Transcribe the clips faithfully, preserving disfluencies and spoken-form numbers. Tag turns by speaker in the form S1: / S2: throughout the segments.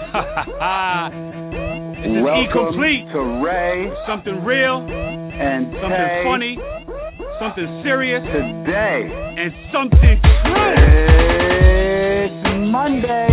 S1: This is
S2: Welcome
S1: E-Complete.
S2: to Ray
S1: Something real,
S2: and
S1: something
S2: Tay
S1: funny, something serious,
S2: today.
S1: and something true.
S2: It's Monday.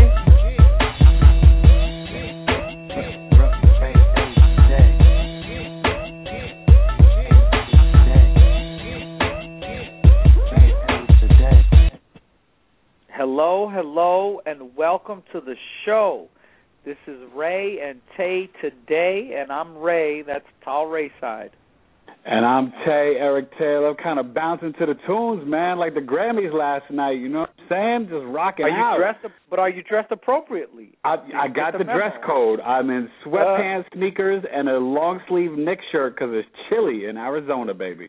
S3: Hello, hello, and welcome to the show. This is Ray and Tay today, and I'm Ray. That's Tall Ray side.
S2: And I'm Tay, Eric Taylor. Kind of bouncing to the tunes, man, like the Grammys last night. You know what I'm saying? Just rocking
S3: are you
S2: out.
S3: Dressed, but are you dressed appropriately?
S2: I, I got the, the dress code. I'm in sweatpants, uh, sneakers, and a long-sleeve Knicks shirt because it's chilly in Arizona, baby.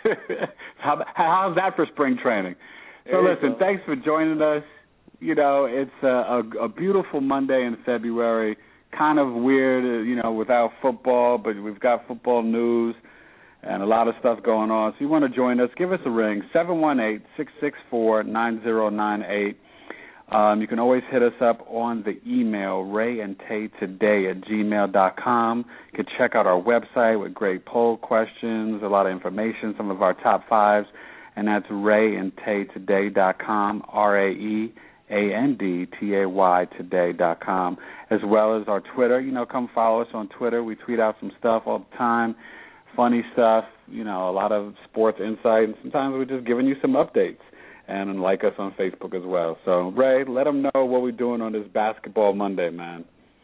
S2: How, how's that for spring training? So listen, go. Thanks for joining us. You know, it's a, a, a beautiful Monday in February. Kind of weird, you know, without football, but we've got football news and a lot of stuff going on. So you want to join us, give us a ring, seven one eight, six six four, nine zero nine eight. Um, you can always hit us up on the email, rayandtaytoday at gmail dot com. You can check out our website with great poll questions, a lot of information, some of our top fives, and that's rayandtaytoday dot com, R A E A N D T A Y today dot com, as well as our Twitter. You know, come follow us on Twitter. We tweet out some stuff all the time, funny stuff, you know, a lot of sports insight, and sometimes we're just giving you some updates. And like us on Facebook as well. So, Ray, let them know what we're doing on this Basketball Monday, man.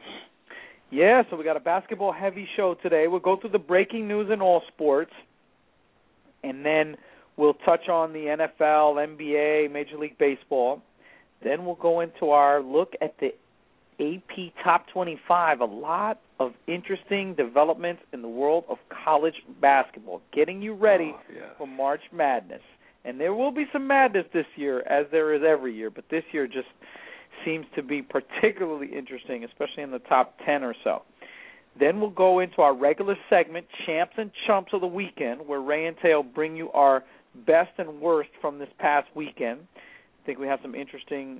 S3: Yeah, so we got a basketball-heavy show today. We'll go through the breaking news in all sports, and then we'll touch on the N F L, N B A, Major League Baseball. Then we'll go into our look at the A P Top twenty-five, a lot of interesting developments in the world of college basketball, getting you ready
S2: oh, yeah.
S3: for March Madness. And there will be some madness this year, as there is every year, but this year just seems to be particularly interesting, especially in the top ten or so. Then we'll go into our regular segment, Champs and Chumps of the Weekend, where Ray and Tay will bring you our best and worst from this past weekend. I think we have some interesting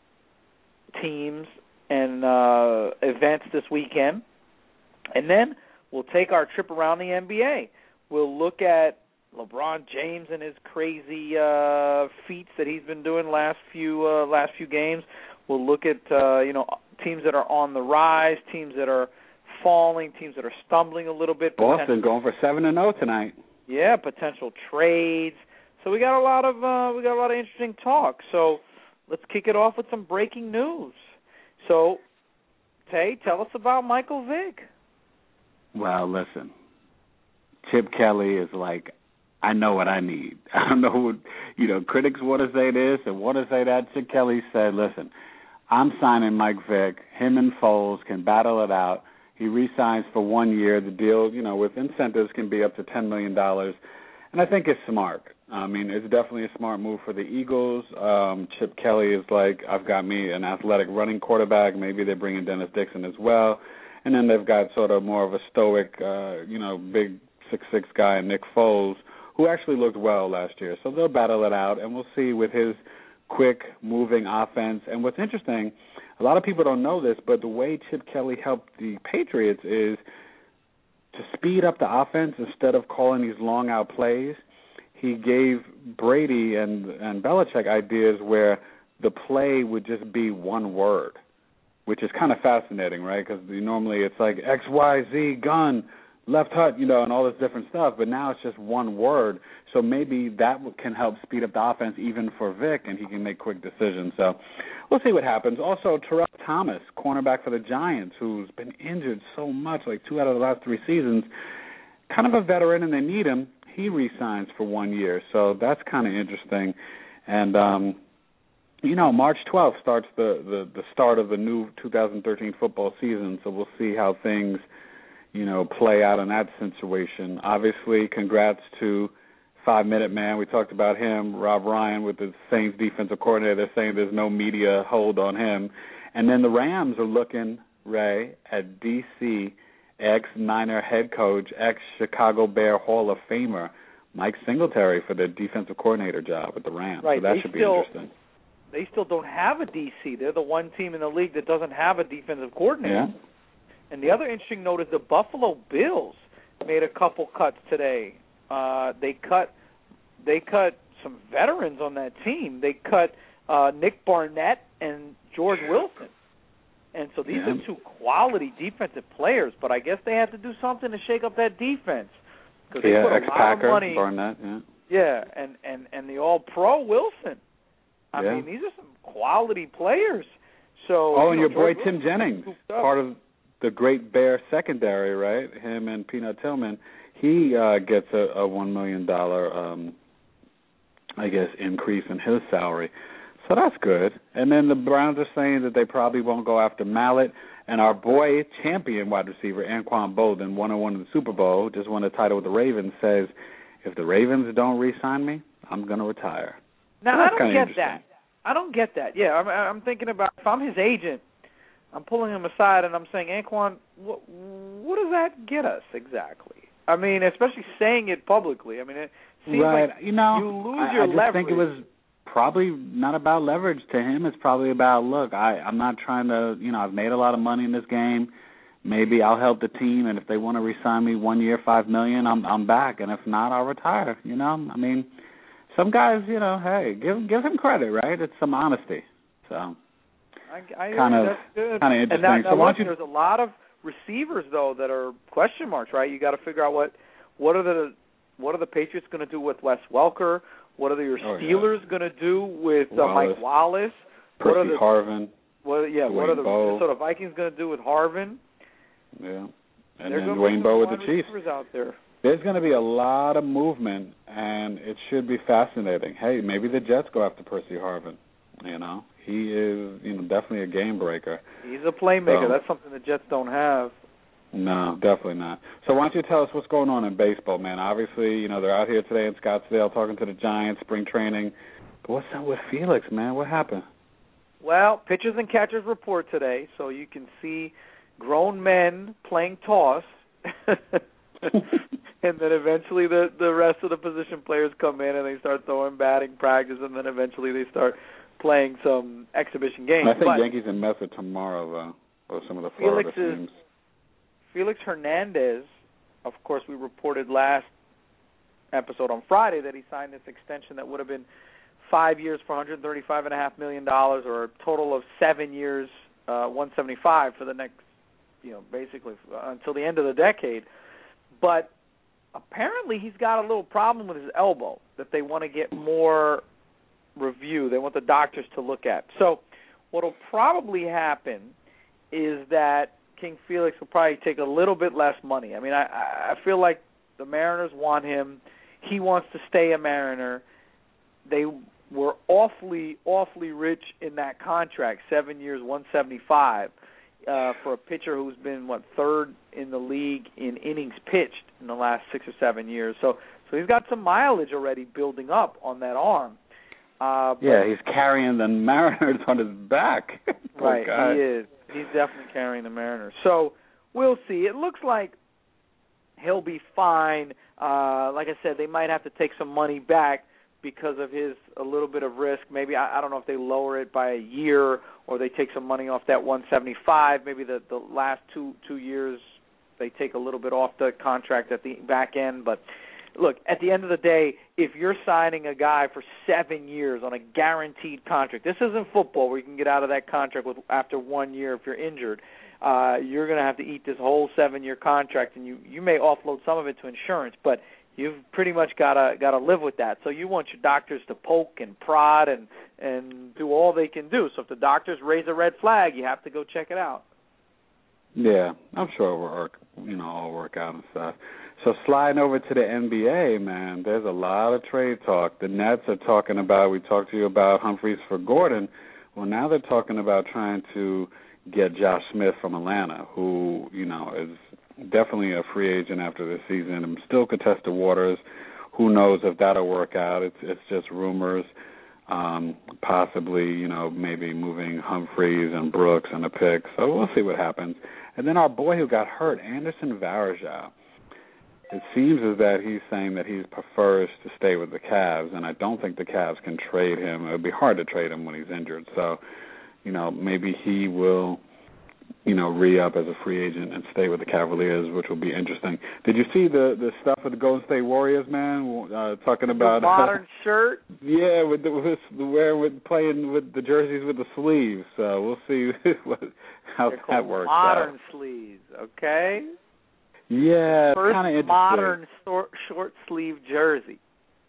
S3: teams and uh, events this weekend. And then we'll take our trip around the N B A. We'll look at LeBron James and his crazy uh, feats that he's been doing last few uh, last few games. We'll look at uh, you know teams that are on the rise, teams that are falling, teams that are stumbling a little bit.
S2: Boston
S3: Potent-
S2: going for seven and zero tonight.
S3: Yeah, potential trades. So we got a lot of uh, we got a lot of interesting talk. So let's kick it off with some breaking news. So Tay, tell us about Michael Vick.
S2: Well, listen, Chip Kelly is like, I know what I need. I don't know what, you know, critics want to say this and want to say that. Chip Kelly said, listen, I'm signing Mike Vick. Him and Foles can battle it out. He re-signs for one year. The deal, you know, with incentives can be up to ten million dollars. And I think it's smart. I mean, it's definitely a smart move for the Eagles. Um, Chip Kelly is like, I've got me an athletic running quarterback. Maybe they're bringing Dennis Dixon as well. And then they've got sort of more of a stoic, uh, you know, big six foot six guy, Nick Foles, who actually looked well last year. So they'll battle it out, and we'll see with his quick, moving offense. And what's interesting, a lot of people don't know this, but the way Chip Kelly helped the Patriots is to speed up the offense instead of calling these long-out plays. He gave Brady and, and Belichick ideas where the play would just be one word, which is kind of fascinating, right? Because normally it's like X, Y, Z, gun, left hut, you know, and all this different stuff, but now it's just one word. So maybe that can help speed up the offense even for Vic, and he can make quick decisions. So we'll see what happens. Also, Terrell Thomas, cornerback for the Giants, who's been injured so much, like two out of the last three seasons, kind of a veteran, and they need him. He re-signs for one year, so that's kind of interesting. And, um, you know, March twelfth starts the, the, the start of the new two thousand thirteen football season, so we'll see how things – you know, play out in that situation. Obviously, congrats to Five-Minute Man. We talked about him, Rob Ryan, with the Saints defensive coordinator. They're saying there's no media hold on him. And then the Rams are looking, Ray, at D C ex-Niner head coach, ex-Chicago Bear Hall of Famer, Mike Singletary for the defensive coordinator job with the Rams.
S3: Right.
S2: So that
S3: they
S2: should
S3: still,
S2: be interesting.
S3: they still don't have a D C. They're the one team in the league that doesn't have a defensive coordinator.
S2: Yeah.
S3: And the other interesting note is the Buffalo Bills made a couple cuts today. Uh, they cut they cut some veterans on that team. They cut uh, Nick Barnett and George Wilson. And so these
S2: yeah.
S3: are two quality defensive players, but I guess they had to do something to shake up that defense. Because they
S2: yeah,
S3: put a
S2: ex-Packer,
S3: lot of money.
S2: Barnett, yeah.
S3: Yeah, and, and, and the all-pro Wilson. I
S2: yeah.
S3: mean, these are some quality players. So
S2: Oh, and
S3: you know,
S2: your boy
S3: George
S2: Tim Jennings, part of the great Bear secondary, right? Him and Peanut Tillman. He uh, gets a, a one million dollars, um, I guess, increase in his salary. So that's good. And then the Browns are saying that they probably won't go after Mallett. And our boy, champion wide receiver, Anquan Bolden, one and one in the Super Bowl, just won a title with the Ravens, says, if the Ravens don't re-sign me, I'm going to retire.
S3: Now,
S2: so
S3: I don't get that. I don't get that. Yeah, I'm, I'm thinking about, if I'm his agent, I'm pulling him aside and I'm saying, Anquan, what, what does that get us exactly? I mean, especially saying it publicly. I mean, it seems
S2: right.
S3: like
S2: you, know,
S3: you lose
S2: I,
S3: your
S2: I just
S3: leverage.
S2: think it was probably not about leverage to him. It's probably about, look, I, I'm not trying to, you know, I've made a lot of money in this game. Maybe I'll help the team, and if they want to re-sign me one year, five million, I'm I'm back, and if not, I'll retire. You know, I mean, some guys, you know, hey, give give him credit, right? It's some honesty. So,
S3: I, I
S2: kind of kind of interesting.
S3: And that,
S2: so
S3: now,
S2: why
S3: look,
S2: don't you?
S3: There's a lot of receivers though that are question marks, right? You got to figure out what what are the what are the Patriots going to do with Wes Welker? What are your
S2: oh,
S3: Steelers
S2: yeah.
S3: going to do with uh,
S2: Wallace.
S3: Mike Wallace?
S2: Percy
S3: what are the,
S2: Harvin.
S3: What yeah?
S2: Dwayne
S3: what are the
S2: Bowe.
S3: Minnesota Vikings going to do with Harvin?
S2: Yeah, and
S3: They're
S2: then
S3: going
S2: Dwayne Bowe with
S3: wide
S2: the Chiefs.
S3: receivers out there.
S2: There's going to be a lot of movement, and it should be fascinating. Hey, maybe the Jets go after Percy Harvin. You know, he is, you know, definitely a game breaker.
S3: He's a playmaker.
S2: So,
S3: That's something the Jets don't have.
S2: No, definitely not. So why don't you tell us what's going on in baseball, man? Obviously, you know, they're out here today in Scottsdale talking to the Giants, spring training. But what's up with Felix, man? What happened?
S3: Well, pitchers and catchers report today, so you can see grown men playing toss. And then eventually the, the rest of the position players come in and they start throwing batting practice, and then eventually they start playing some exhibition games.
S2: I think
S3: but
S2: Yankees and Mets are tomorrow, though, or some of the Florida
S3: Felix
S2: teams.
S3: Is, Felix Hernandez, of course, we reported last episode on Friday that he signed this extension that would have been five years for one hundred thirty-five point five million dollars, or a total of seven years, uh, one hundred seventy-five for the next, you know, basically uh, until the end of the decade. But apparently he's got a little problem with his elbow that they want to get more review. They want the doctors to look at. So what will probably happen is that King Felix will probably take a little bit less money. I mean, I, I feel like the Mariners want him. He wants to stay a Mariner. They were awfully, awfully rich in that contract, seven years, one hundred seventy-five, uh, for a pitcher who's been, what, third in the league in innings pitched in the last six or seven years. So so he's got some mileage already building up on that arm. Uh,
S2: yeah, he's carrying the Mariners on his back.
S3: Right,
S2: guy.
S3: he is. He's definitely carrying the Mariners. So we'll see. It looks like he'll be fine. Uh, like I said, they might have to take some money back because of his a little bit of risk. Maybe, I, I don't know if they lower it by a year or they take some money off that one hundred seventy-five. Maybe the, the last two two years they take a little bit off the contract at the back end. But, look, at the end of the day, if you're signing a guy for seven years on a guaranteed contract, this isn't football where you can get out of that contract with after one year if you're injured. Uh, you're going to have to eat this whole seven-year contract, and you, you may offload some of it to insurance, but you've pretty much got to got to live with that. So you want your doctors to poke and prod and, and do all they can do. So if the doctors raise a red flag, you have to go check it out.
S2: Yeah, I'm sure it'll work, you know, all work out and stuff. So sliding over to the N B A, man, there's a lot of trade talk. The Nets are talking about, we talked to you about Humphreys for Gordon. Well, now they're talking about trying to get Josh Smith from Atlanta, who, you know, is definitely a free agent after this season and still contested waters. Who knows if that'll work out? It's it's just rumors. Um, possibly, you know, maybe moving Humphreys and Brooks and a pick. So we'll see what happens. And then our boy who got hurt, Anderson Varejao. it seems as that he's saying that he prefers to stay with the Cavs, and I don't think the Cavs can trade him. It would be hard to trade him when he's injured. So, you know, maybe he will, you know, re-up as a free agent and stay with the Cavaliers, which will be interesting. Did you see the the stuff with the Golden State Warriors, man? Uh, talking about
S3: the modern uh, shirt.
S2: Yeah, with the with the wearing with playing with the jerseys with the sleeves. So we'll see what, how
S3: They're
S2: that works
S3: modern
S2: out.
S3: sleeves, okay?
S2: Yeah,
S3: first
S2: kind of interesting.
S3: modern short, short sleeve jersey.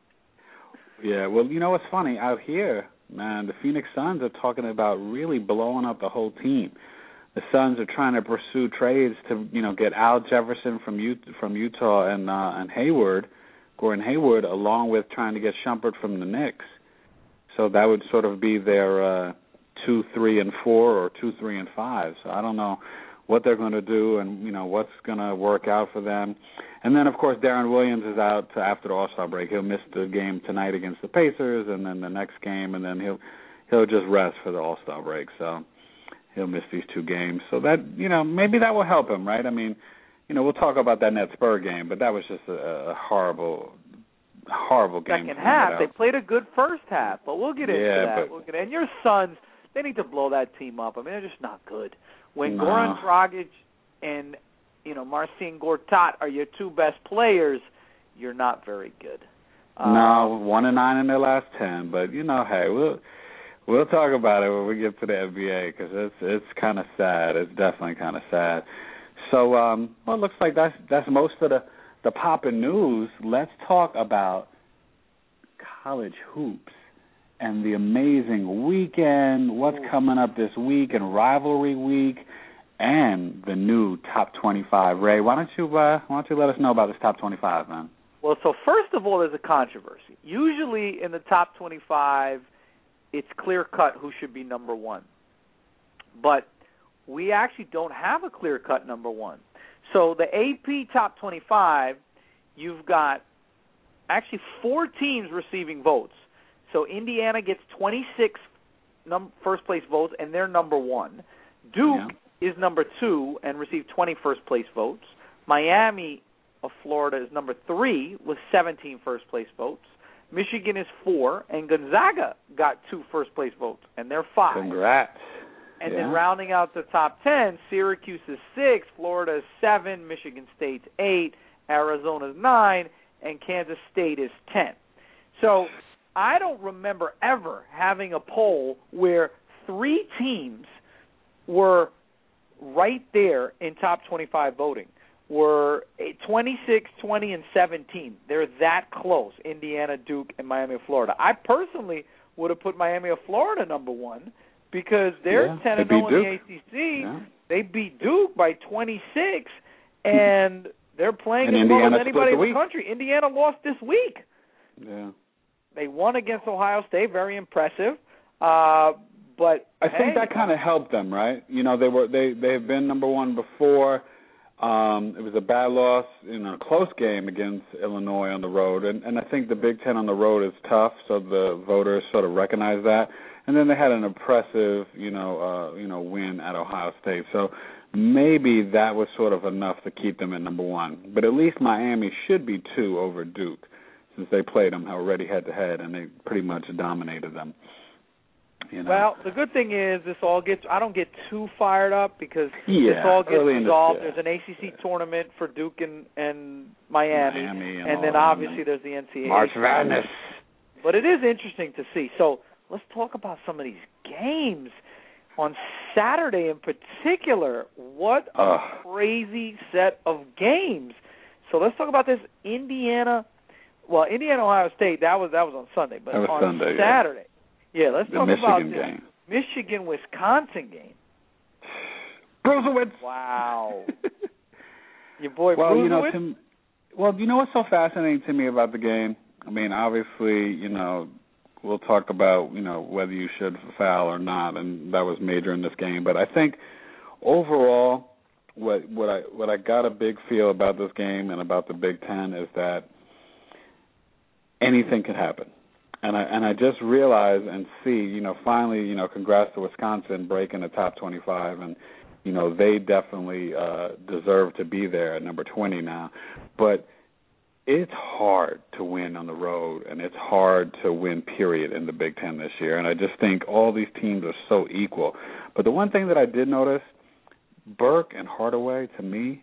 S2: Yeah, well, you know what's funny? Out here, man, the Phoenix Suns are talking about really blowing up the whole team. The Suns are trying to pursue trades to, you know, get Al Jefferson from Utah, from Utah and uh, and Hayward, Gordon Hayward, along with trying to get Shumpert from the Knicks. So that would sort of be their uh, two, three, and four, or two, three, and five. So I don't know what they're going to do and, you know, what's going to work out for them. And then, of course, Darren Williams is out after the All-Star break. He'll miss the game tonight against the Pacers, and then the next game, and then he'll he'll just rest for the All-Star break. So he'll miss these two games. So that, you know, maybe that will help him, right? I mean, you know, we'll talk about that Net Spur game, but that was just a, a horrible, horrible game.
S3: Second half, they played a good first half, but we'll get into
S2: yeah,
S3: that.
S2: But,
S3: we'll get, and your Suns, they need to blow that team up. I mean, they're just not good. When
S2: no.
S3: Goran Dragic and, you know, Marcin Gortat are your two best players, you're not very good.
S2: Um, no, one and nine in their last ten, but you know, hey, we'll we'll talk about it when we get to the N B A because it's it's kind of sad. It's definitely kind of sad. So, um, well, it looks like that's that's most of the the poppin' news. Let's talk about college hoops and the amazing weekend. What's coming up this week and rivalry week, and the new top twenty-five. Ray, why don't you uh, why don't you let us know about this top twenty-five, man?
S3: Well, so first of all, there's a controversy. Usually in the top twenty-five, it's clear-cut who should be number one. But we actually don't have a clear-cut number one. So the A P top twenty-five, you've got actually four teams receiving votes. So Indiana gets twenty-six num- first-place votes, and they're number one. Duke yeah. is number two and received twenty first-place votes. Miami of Florida is number three with seventeen first-place votes. Michigan is four, and Gonzaga got two first-place votes, and they're five.
S2: Congrats.
S3: And
S2: yeah.
S3: then rounding out the top ten, Syracuse is six, Florida is seven, Michigan State's eight, Arizona's nine, and Kansas State is ten. So I don't remember ever having a poll where three teams were right there in top twenty-five voting. Were twenty-six, twenty, and seventeen. They're that close, Indiana, Duke, and Miami of Florida. I personally would have put Miami of Florida number one because they're
S2: yeah,
S3: ten and oh in the A C C.
S2: Yeah.
S3: They beat Duke by twenty-six, and they're playing
S2: and
S3: as
S2: Indiana
S3: well as anybody in the
S2: week.
S3: country. Indiana lost this week.
S2: Yeah.
S3: They won against Ohio State, very impressive. Uh, but
S2: I
S3: hey,
S2: think that kind of helped them, right? You know, they were they they have been number one before. Um, it was a bad loss in a close game against Illinois on the road, and, and I think the Big Ten on the road is tough, so the voters sort of recognize that. And then they had an impressive, you know, uh, you know, win at Ohio State. So maybe that was sort of enough to keep them at number one. But at least Miami should be two over Duke, since they played them already head to head, and they pretty much dominated them. You know.
S3: Well, the good thing is this all gets. I don't get too fired up because
S2: yeah,
S3: this all gets resolved.
S2: The,
S3: there's an A C C yeah. tournament for Duke and, and Miami,
S2: Miami and,
S3: and then obviously there's the N C double A.
S2: March Madness.
S3: But it is interesting to see. So let's talk about some of these games on Saturday in particular. What a
S2: uh,
S3: crazy set of games! So let's talk about this Indiana. Well, Indiana Ohio State. That was that was on Sunday, but
S2: that was
S3: on
S2: Sunday,
S3: Saturday.
S2: Yeah.
S3: Yeah, let's
S2: the
S3: talk
S2: Michigan
S3: about this
S2: game.
S3: Michigan-Wisconsin game.
S2: Brusewitz.
S3: Wow. Your boy
S2: well,
S3: Brusewitz?
S2: you know, to, well, you know what's so fascinating to me about the game? I mean, obviously, you know, we'll talk about, you know, whether you should foul or not, and that was major in this game. But I think overall, what what I what I got a big feel about this game and about the Big Ten is that anything can happen. And I and I just realize and see, you know, finally, you know, congrats to Wisconsin breaking the top twenty-five, and you know they definitely uh, deserve to be there at number twenty now. But it's hard to win on the road, and it's hard to win, period, in the Big Ten this year. And I just think all these teams are so equal. But the one thing that I did notice, Burke and Hardaway, to me,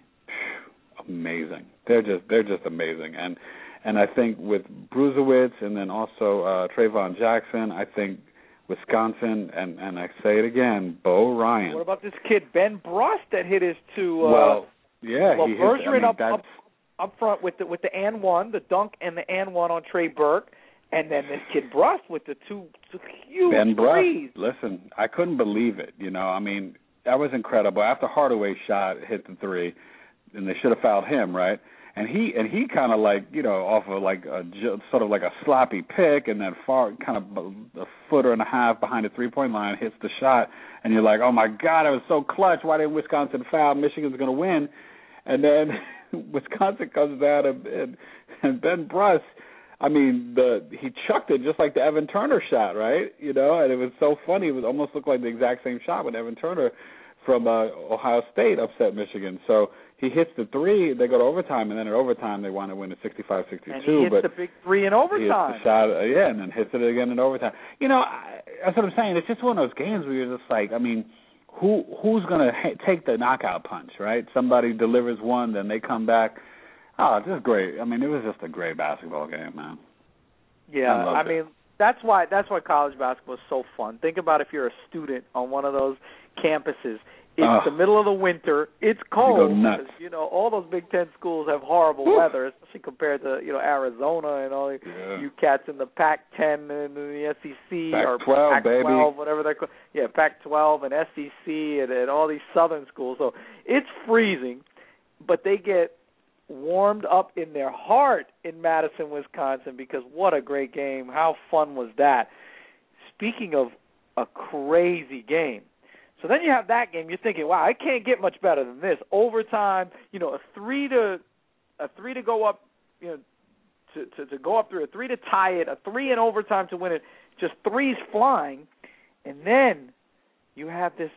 S2: amazing. They're just they're just amazing. And and I think with Brusewitz and then also uh, Trayvon Jackson, I think Wisconsin, and, and I say it again, Bo Ryan.
S3: What about this kid, Ben Brust, that hit his two? Uh,
S2: well, yeah,
S3: well,
S2: he hit,
S3: Bergeron
S2: I mean,
S3: up,
S2: that's,
S3: up up front with the with the and one, the dunk and the and one on Trey Burke, and then this kid Brust with the two, two huge
S2: Ben
S3: threes.
S2: Brust, listen, I couldn't believe it. You know, I mean, that was incredible. After Hardaway shot, hit the three, and they should have fouled him, right? And he and he kind of like, you know, off of like a sort of like a sloppy pick, and then far kind of a footer and a half behind the three-point line hits the shot, and you're like, oh my God, it was so clutch. Why didn't Wisconsin foul? Michigan's going to win, and then Wisconsin comes down and, and, and Ben Brust, I mean, the he chucked it just like the Evan Turner shot, right? You know, and it was so funny. It was almost looked like the exact same shot when Evan Turner from uh, Ohio State upset Michigan. So he hits the three, they go to overtime, and then in overtime they want to win at sixty-five sixty-two.
S3: And he hits
S2: but
S3: the big three in overtime.
S2: He hits the shot, uh, yeah, and then hits it again in overtime. You know, I, that's what I'm saying. It's just one of those games where you're just like, I mean, who who's going to ha- take the knockout punch, right? Somebody delivers one, then they come back. Oh, just great. I mean, it was just a great basketball game, man.
S3: Yeah,
S2: I,
S3: I mean, that's why that's why college basketball is so fun. Think about if you're a student on one of those campuses. It's uh, the middle of the winter. It's cold.
S2: You go nuts.
S3: You know, all those Big Ten schools have horrible Woo. weather, especially compared to, you know, Arizona and all
S2: yeah.
S3: you cats in the Pac ten and the S E C
S2: Pac
S3: or
S2: twelve,
S3: Pac twelve,
S2: baby.
S3: whatever they're called. Yeah, Pac twelve and S E C and, and all these southern schools. So it's freezing, but they get warmed up in their heart in Madison, Wisconsin, because what a great game. How fun was that? Speaking of a crazy game, so then you have that game. You're thinking, wow, I can't get much better than this. Overtime, you know, a three to a three to go up, you know, to, to, to go up through a three to tie it, a three in overtime to win it, just threes flying, and then you have this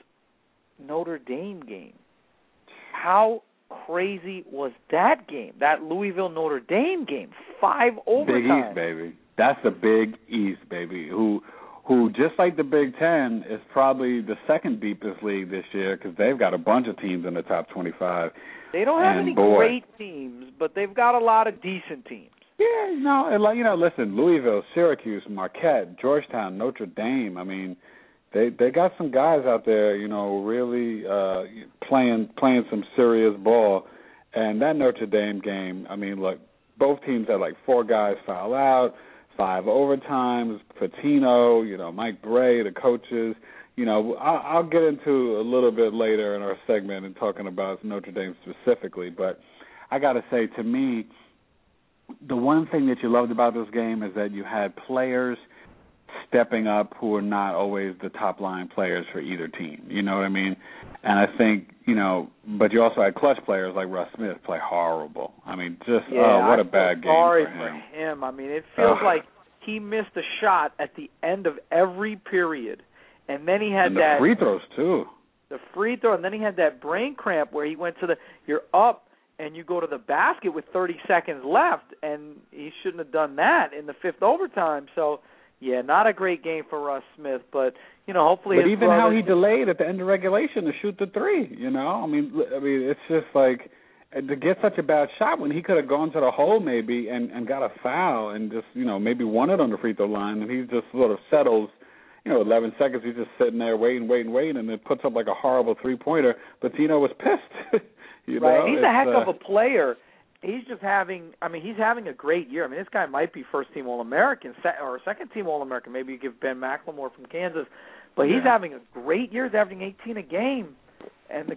S3: Notre Dame game. How crazy was that game? That Louisville Notre Dame game, five overtime.
S2: Big East, baby. That's the Big East, baby. Who. Who, just like the Big Ten, is probably the second deepest league this year because they've got a bunch of teams in the top twenty-five.
S3: They don't have
S2: and
S3: any
S2: boy,
S3: great teams, but they've got a lot of decent teams.
S2: Yeah, no, and like, you know, listen, Louisville, Syracuse, Marquette, Georgetown, Notre Dame. I mean, they they got some guys out there, you know, really uh, playing playing some serious ball. And that Notre Dame game, I mean, look, both teams had like four guys foul out. Five overtimes, Patino, you know, Mike Bray, the coaches. You know, I'll, I'll get into a little bit later in our segment and talking about Notre Dame specifically. But I got to say, to me, the one thing that you loved about this game is that you had players stepping up who are not always the top-line players for either team. You know what I mean? And I think, you know, but you also had clutch players like Russ Smith play horrible. I mean, just,
S3: yeah,
S2: oh, what
S3: I
S2: a bad game
S3: sorry
S2: for him.
S3: for him. I mean, it feels
S2: Ugh.
S3: like he missed a shot at the end of every period, and then he had
S2: and the
S3: that
S2: free throws too.
S3: The free throw, and then he had that brain cramp where he went to the you're up and you go to the basket with thirty seconds left, and he shouldn't have done that in the fifth overtime. So, yeah, not a great game for Russ Smith, but you know, hopefully.
S2: But
S3: his
S2: even how he
S3: brothers...
S2: delayed at the end of regulation to shoot the three, you know, I mean, I mean, it's just like to get such a bad shot when he could have gone to the hole maybe and, and got a foul and just, you know, maybe won it on the free throw line, and he just sort of settles, you know, eleven seconds, he's just sitting there waiting, waiting, waiting, and then puts up like a horrible three-pointer. But Tino was pissed. you
S3: right,
S2: know?
S3: he's
S2: it's,
S3: a heck
S2: uh,
S3: of a player. He's just having, I mean, he's having a great year. I mean, this guy might be first-team All-American or second-team All-American. Maybe you give Ben McLemore from Kansas. But he's
S2: yeah.
S3: having a great year. He's averaging eighteen a game. And, the,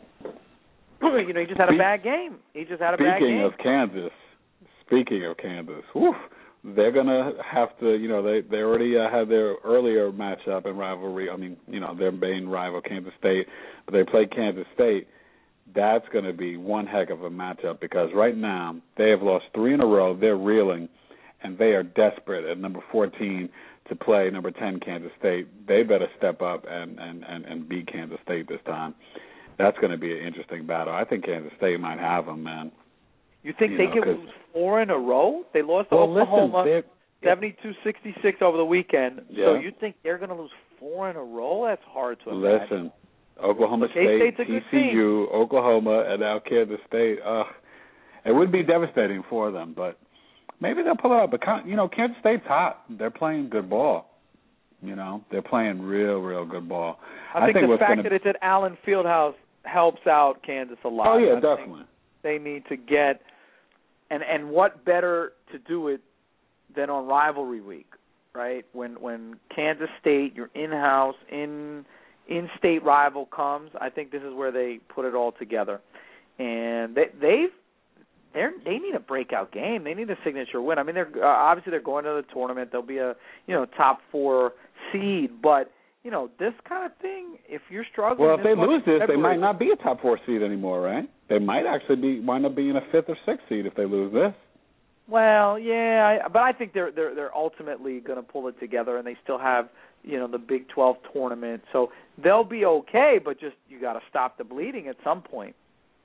S3: you know, he just had a bad game. He just had a bad game.
S2: Speaking of Kansas, speaking of Kansas, whew, they're going to have to, you know, they, they already uh, had their earlier matchup and rivalry. I mean, you know, their main rival, Kansas State. But they played Kansas State. That's going to be one heck of a matchup because right now they have lost three in a row. They're reeling, and they are desperate at number fourteen to play number ten Kansas State. They better step up and, and, and, and beat Kansas State this time. That's going to be an interesting battle. I think Kansas State might have them, man.
S3: You think
S2: You
S3: they
S2: know,
S3: can lose four in a row? They lost to
S2: well,
S3: Oklahoma
S2: listen,
S3: seventy-two sixty-six over the weekend.
S2: Yeah.
S3: So you think they're going to lose four in a row? That's hard to imagine.
S2: Listen, Oklahoma
S3: But
S2: State,
S3: K-State's a
S2: T
S3: good
S2: C U, Oklahoma, and now Kansas State. Uh, it would be devastating for them, but maybe they'll pull it out. But, you know, Kansas State's hot. They're playing good ball. You know, they're playing real, real good ball.
S3: I,
S2: I
S3: think,
S2: think
S3: the fact
S2: gonna...
S3: that it's at Allen Fieldhouse helps out Kansas a lot.
S2: Oh, yeah,
S3: I
S2: definitely.
S3: They need to get and and what better to do it than on rivalry week, right? When when Kansas State, your in-house, in in-state rival comes, I think this is where they put it all together. And they they've they they need a breakout game. They need a signature win. I mean, they're uh, obviously they're going to the tournament. They'll be a you know top four seed, but you know this kind of thing. If you're struggling,
S2: well, if they lose this,
S3: February,
S2: they might not be a top four seed anymore, right? They might actually be wind up being a fifth or sixth seed if they lose this.
S3: Well, yeah, I, but I think they're they're they're ultimately going to pull it together, and they still have you know the Big twelve tournament, so they'll be okay. But just you got to stop the bleeding at some point.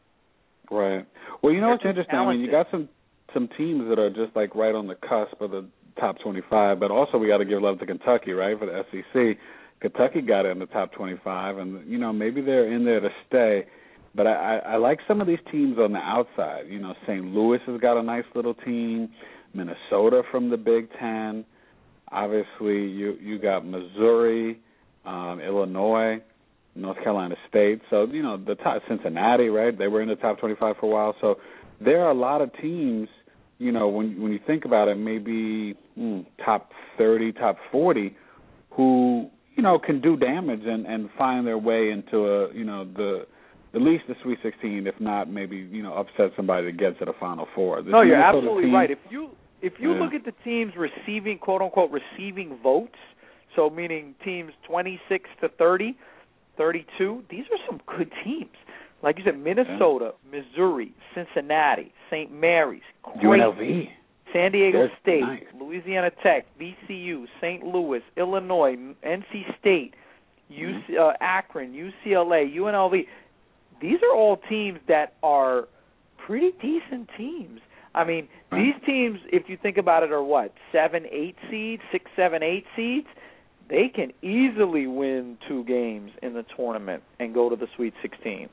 S2: Right. Well, you know
S3: They're
S2: what's interesting?
S3: talented.
S2: I mean, you got some some teams that are just like right on the cusp of the top twenty-five, but also we got to give love to Kentucky, right, for the S E C. Kentucky got in the top twenty-five, and you know maybe they're in there to stay. But I, I, I like some of these teams on the outside. You know, Saint Louis has got a nice little team. Minnesota from the Big Ten. Obviously, you you got Missouri, um, Illinois, North Carolina State. So you know the top Cincinnati, right? They were in the top twenty-five for a while. So there are a lot of teams. You know, when when you think about it, maybe mm, top thirty, top forty, who you know can do damage and, and find their way into a you know the at least the Sweet sixteen, if not maybe you know upset somebody that gets to the Final Four. The
S3: no, you're
S2: Minnesota
S3: absolutely
S2: team,
S3: right. If you if you
S2: yeah.
S3: look at the teams receiving quote unquote receiving votes, so meaning teams twenty-six to thirty, thirty-two, these are some good teams. Like you said, Minnesota, yeah. Missouri, Cincinnati, Saint Mary's, Creighton,
S2: U N L V,
S3: San Diego
S2: They're
S3: State,
S2: nice.
S3: Louisiana Tech, V C U, Saint Louis, Illinois, N C State, U C, uh, Akron, U C L A, U N L V. These are all teams that are pretty decent teams. I mean,
S2: right.
S3: these teams, if you think about it, are what, seven, eight seeds, six, seven, eight seeds? They can easily win two games in the tournament and go to the Sweet sixteen.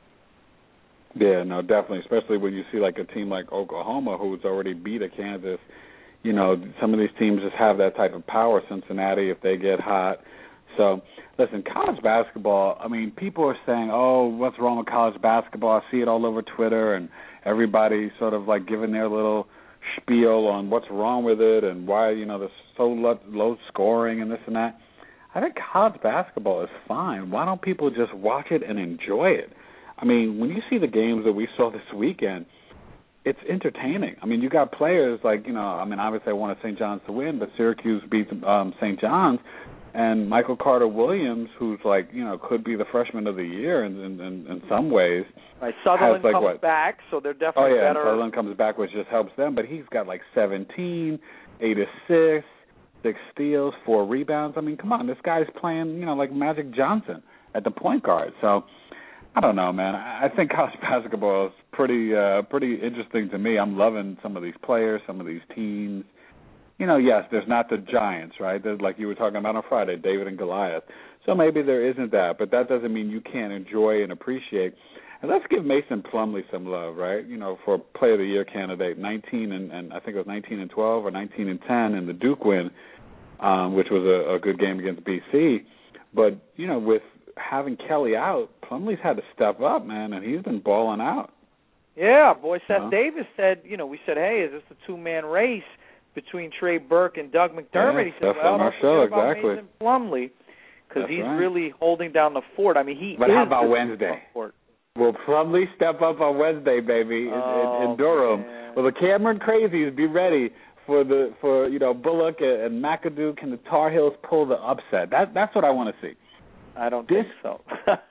S2: Yeah, no, definitely, especially when you see like a team like Oklahoma who's already beat a Kansas. You know, some of these teams just have that type of power. Cincinnati, if they get hot. So, listen, college basketball, I mean, people are saying, oh, what's wrong with college basketball? I see it all over Twitter, and everybody sort of like giving their little spiel on what's wrong with it and why, you know, there's so low, low scoring and this and that. I think college basketball is fine. Why don't people just watch it and enjoy it? I mean, when you see the games that we saw this weekend, it's entertaining. I mean, you got players like, you know, I mean, obviously I wanted Saint John's to win, but Syracuse beat um, Saint John's. And Michael Carter-Williams, who's like, you know, could be the freshman of the year in in, in, in some ways.
S3: Right, Sutherland
S2: like
S3: comes
S2: what?
S3: back, so they're definitely
S2: oh, yeah,
S3: better.
S2: Sutherland comes back, which just helps them. But he's got like seventeen, eight assists, six steals, four rebounds. I mean, come on, this guy's playing, you know, like Magic Johnson at the point guard. So, I don't know, man. I think college basketball is pretty, uh, pretty interesting to me. I'm loving some of these players, some of these teams. You know, yes, there's not the giants, right? There's, like you were talking about on Friday, David and Goliath. So maybe there isn't that, but that doesn't mean you can't enjoy and appreciate. And let's give Mason Plumlee some love, right? You know, for Player of the Year candidate, nineteen and, and I think it was nineteen and twelve or nineteen and ten in the Duke win, um, which was a, a good game against B C. But you know, with having Kelly out, Plumlee's had to step up, man, and he's been balling out.
S3: Yeah, boy, Seth
S2: you know?
S3: Davis said, you know, we said, hey, is this a two-man race between Trey Burke and Doug McDermott?
S2: Yeah,
S3: he said,
S2: Steph
S3: well,
S2: on our
S3: don't
S2: show,
S3: forget about
S2: exactly.
S3: Mason Plumlee, because he's
S2: right.
S3: really holding down the fort. I mean, he
S2: But
S3: is
S2: how about
S3: the
S2: Wednesday?
S3: fort.
S2: Will Plumlee step up on Wednesday, baby, in,
S3: oh,
S2: in, in Durham?
S3: Man.
S2: Will the Cameron Crazies be ready for the for you know Bullock and, and McAdoo? Can the Tar Heels pull the upset? That that's what I want to see.
S3: I don't
S2: this,
S3: think so.
S2: uh,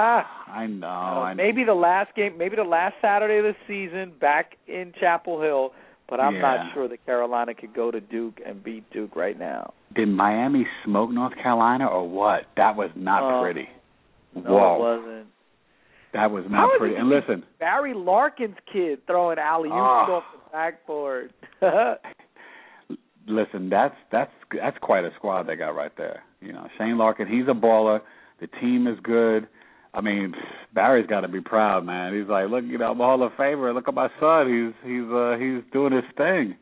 S2: I know.
S3: I
S2: I
S3: maybe the last game, maybe the last Saturday of the season back in Chapel Hill, but I'm
S2: yeah.
S3: not sure that Carolina could go to Duke and beat Duke right now.
S2: Did Miami smoke North Carolina or what? That was not
S3: uh,
S2: pretty.
S3: No,
S2: Whoa.
S3: it wasn't.
S2: That was
S3: How
S2: not
S3: is
S2: pretty.
S3: it
S2: And listen,
S3: Barry Larkin's kid throwing alley-oops
S2: Oh.
S3: off the backboard.
S2: listen, that's that's that's quite a squad they got right there. You know, Shane Larkin, he's a baller. The team is good. I mean, Barry's got to be proud, man. He's like, look, you know, I'm a Hall of Famer. Look at my son. He's he's uh, he's doing his thing.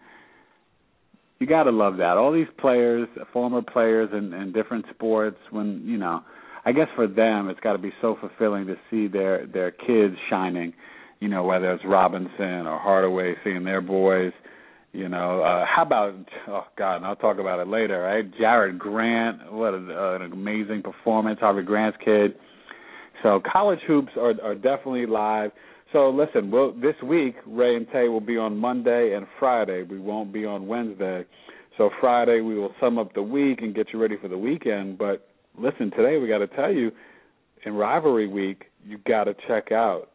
S2: You got to love that. All these players, former players in, in different sports, when, you know, I guess for them it's got to be so fulfilling to see their, their kids shining, you know, whether it's Robinson or Hardaway, seeing their boys, you know. Uh, how about, oh, God, and I'll talk about it later, right? Jared Grant, what a, uh, an amazing performance, Harvey Grant's kid. So college hoops are, are definitely live. So, listen, we'll, this week, Ray and Tay will be on Monday and Friday. We won't be on Wednesday. So Friday we will sum up the week and get you ready for the weekend. But, listen, today we got to tell you, in rivalry week, you got to check out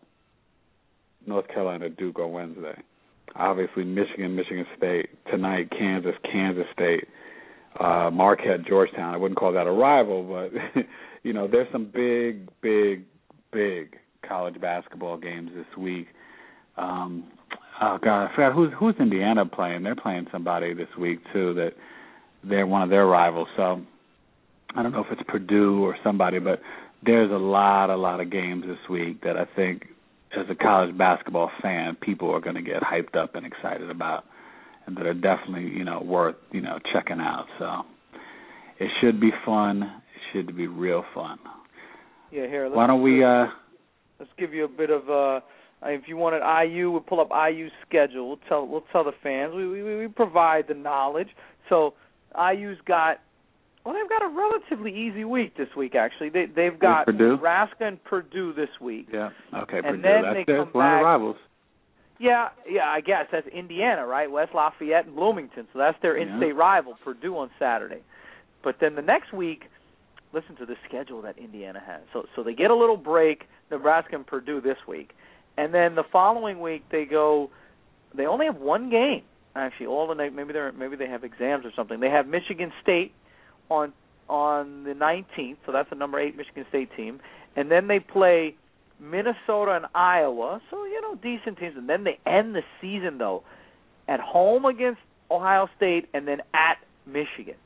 S2: North Carolina Duke on Wednesday. Obviously, Michigan, Michigan State. Tonight, Kansas, Kansas State. Uh, Marquette, Georgetown. I wouldn't call that a rival, but, you know, there's some big, big, big college basketball games this week. Um, oh God, I forgot who's who's Indiana playing. They're playing somebody this week too. That they're one of their rivals. So I don't know if it's Purdue or somebody, but there's a lot, a lot of games this week that I think, as a college basketball fan, people are going to get hyped up and excited about, and that are definitely, you know, worth, you know, checking out. So it should be fun. It should be real fun.
S3: Yeah, here.
S2: Why don't we? Uh,
S3: Let's give you a bit of uh if you wanted I U, we'll pull up I U's schedule. We'll tell we'll tell the fans. We we, we provide the knowledge. So I U's got well, they've got a relatively easy week this week. Actually, they they've got Nebraska and Purdue this week.
S2: Yeah. Okay.
S3: And
S2: Purdue.
S3: then
S2: That's
S3: they
S2: their,
S3: come
S2: one
S3: back,
S2: of the rivals.
S3: Yeah, yeah. I guess that's Indiana, right? West Lafayette and Bloomington. So that's their in-state
S2: yeah.
S3: rival, Purdue, on Saturday. But then the next week, listen to the schedule that Indiana has. So so they get a little break, Nebraska and Purdue this week. And then the following week they go they only have one game. Actually, all the maybe they maybe they have exams or something. They have Michigan State on on the nineteenth, so that's the number eight Michigan State team. And then they play Minnesota and Iowa, so you know, decent teams. And then they end the season though at home against Ohio State and then at Michigan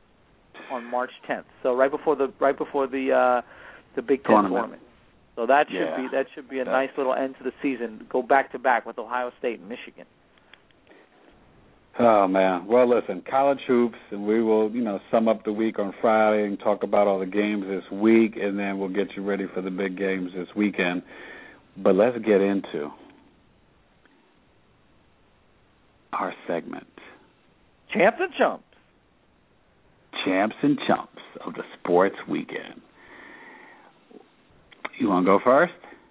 S3: on March tenth. So right before the right before the uh, the Big Ten
S2: tournament.
S3: tournament. So that should
S2: yeah.
S3: be that should be a
S2: That's...
S3: nice little end to the season. Go back to back with Ohio State and Michigan.
S2: Oh man. Well, listen, college hoops, and we will, you know, sum up the week on Friday and talk about all the games this week, and then we'll get you ready for the big games this weekend. But let's get into our segment.
S3: Champs and Chumps.
S2: Champs and Chumps of the sports weekend. You want to go first?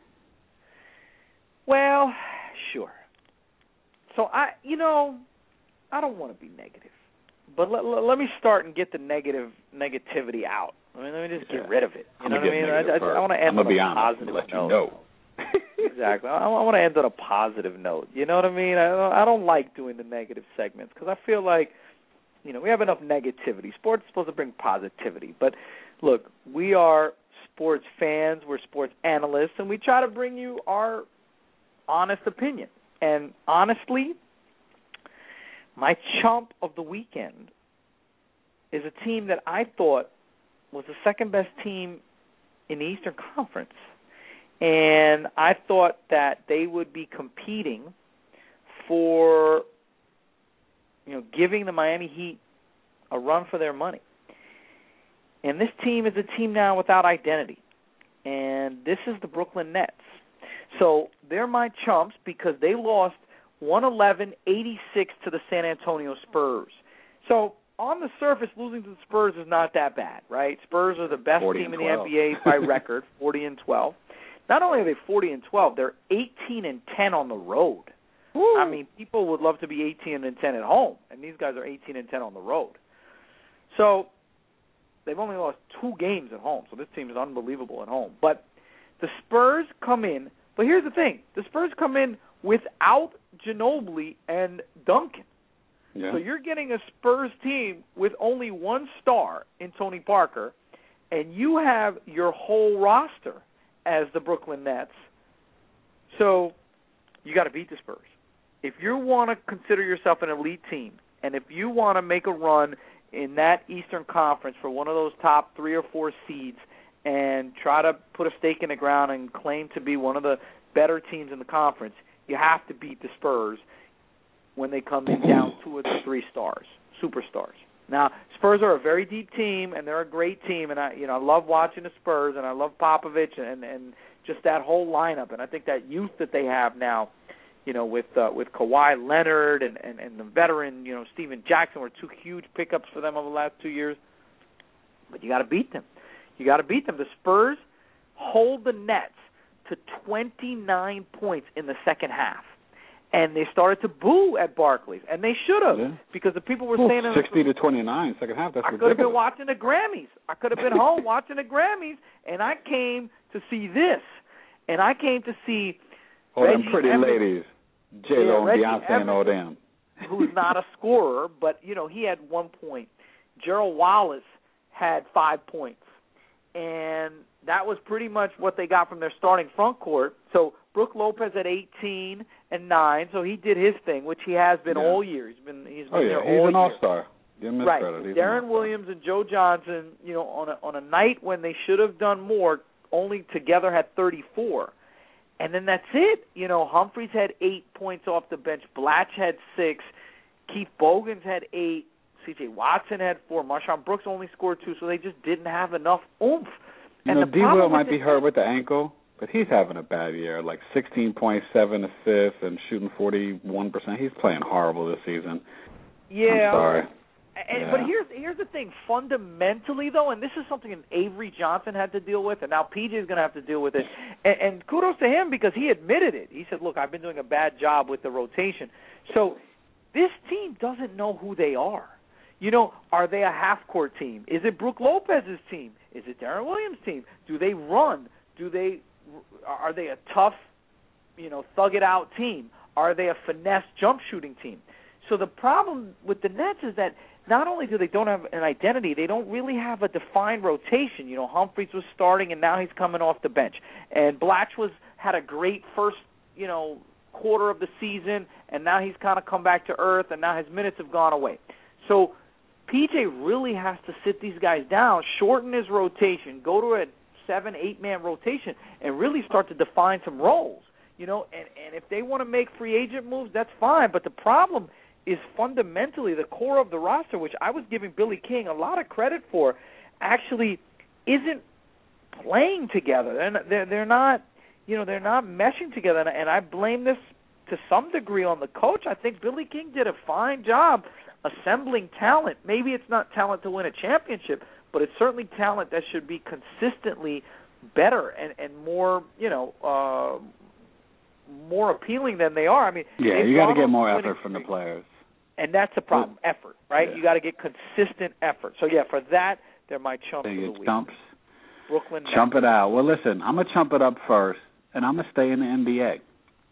S3: Well, sure. So I, you know, I don't want to be negative, but let, let, let me start and get the negative negativity out. I mean, let me just
S2: yeah.
S3: get rid of it. You
S2: I'm
S3: know what I mean? I, I, I want to end
S2: I'm
S3: on
S2: be
S3: a
S2: honest,
S3: positive
S2: let
S3: note.
S2: You know.
S3: Exactly. I, I want to end on a positive note. You know what I mean? I don't, I don't like doing the negative segments because I feel like, you know, we have enough negativity. Sports is supposed to bring positivity. But, look, we are sports fans. We're sports analysts, and we try to bring you our honest opinion. And, honestly, my chump of the weekend is a team that I thought was the second-best team in the Eastern Conference. And I thought that they would be competing for, you know, giving the Miami Heat a run for their money. And this team is a team now without identity. And this is the Brooklyn Nets. So they're my chumps because they lost one eleven eighty-six to the San Antonio Spurs. So on the surface, losing to the Spurs is not that bad, right? Spurs are the best team in the N B A by record, forty and twelve. Not only are they forty and twelve, they're eighteen and ten on the road. Woo. I mean, people would love to be eighteen and ten at home, and these guys are eighteen and ten on the road. So they've only lost two games at home, so this team is unbelievable at home. But the Spurs come in, but here's the thing. The Spurs come in without Ginobili and Duncan.
S2: Yeah.
S3: So you're getting a Spurs team with only one star in Tony Parker, and you have your whole roster as the Brooklyn Nets So you got to beat the Spurs. If you want to consider yourself an elite team, and if you want to make a run in that Eastern Conference for one of those top three or four seeds and try to put a stake in the ground and claim to be one of the better teams in the conference, you have to beat the Spurs when they come in down two or three stars, superstars. Now, Spurs are a very deep team, and they're a great team, and I, you know, I love watching the Spurs, and I love Popovich and, and just that whole lineup, and I think that youth that they have now, you know, with uh, with Kawhi Leonard and, and, and the veteran, you know, Steven Jackson were two huge pickups for them over the last two years. But you got to beat them. You got to beat them. The Spurs hold the Nets to twenty-nine points in the second half, and they started to boo at Barclays, and they should have
S2: yeah.
S3: because the people were
S2: well,
S3: saying
S2: sixty to twenty-nine second half. That's
S3: I
S2: ridiculous.
S3: could have been watching the Grammys. I could have been home watching the Grammys, and I came to see this, and I came to see.
S2: Oh,
S3: Reggie
S2: them pretty
S3: Evans,
S2: ladies, J Lo
S3: yeah,
S2: and
S3: Reggie
S2: Beyonce and all them.
S3: Who's not a scorer, but you know he had one point. Gerald Wallace had five points, and that was pretty much what they got from their starting front court. So Brook Lopez at eighteen and nine, so he did his thing, which he has been
S2: yeah.
S3: all year. He's been he's been
S2: oh yeah,
S3: there
S2: he's
S3: all
S2: an
S3: year.
S2: all-star. Give him his
S3: right.
S2: credit. He's
S3: Darren Williams and Joe Johnson, you know, on a on a night when they should have done more, only together had thirty-four. And then that's it. You know, Humphreys had eight points off the bench. Blatch had six. Keith Bogans had eight. C J Watson had four. Marshawn Brooks only scored two, so they just didn't have enough oomph.
S2: You
S3: and
S2: know,
S3: the
S2: D-Will might be
S3: the,
S2: hurt with the ankle, but he's having a bad year, like sixteen point seven assists and shooting forty-one percent. He's playing horrible this season.
S3: Yeah.
S2: I'm sorry.
S3: And,
S2: yeah.
S3: But here's here's the thing. Fundamentally, though, and this is something Avery Johnson had to deal with, and now P J is going to have to deal with it. And, and kudos to him because he admitted it. He said, look, I've been doing a bad job with the rotation. So this team doesn't know who they are. You know, are they a half-court team? Is it Brook Lopez's team? Is it Darren Williams' team? Do they run? Do they? Are they a tough, you know, thug-it-out team? Are they a finesse jump-shooting team? So the problem with the Nets is that not only do they don't have an identity, they don't really have a defined rotation. You know, Humphreys was starting, and now he's coming off the bench. And Blatch was had a great first, you know, quarter of the season, and now he's kind of come back to earth, and now his minutes have gone away. So P J really has to sit these guys down, shorten his rotation, go to a seven, eight-man rotation, and really start to define some roles. You know, and, and if they want to make free agent moves, that's fine. But the problem is fundamentally the core of the roster, which I was giving Billy King a lot of credit for, actually isn't playing together. They're not, they're, they're not, you know, they're not meshing together. And, and I blame this to some degree on the coach. I think Billy King did a fine job assembling talent. Maybe it's not talent to win a championship, but it's certainly talent that should be consistently better and, and more, you know, uh, more appealing than they are. I mean,
S2: yeah, you got to get more effort from the players.
S3: And that's the problem, well, effort, right?
S2: Yeah.
S3: You got to get consistent effort. So, yeah, for that, they're my chumps
S2: They
S3: of the
S2: get
S3: week.
S2: chumps.
S3: Brooklyn Nets.
S2: Chump it out. Well, listen, I'm going to chump it up first, and I'm going to stay in the N B A.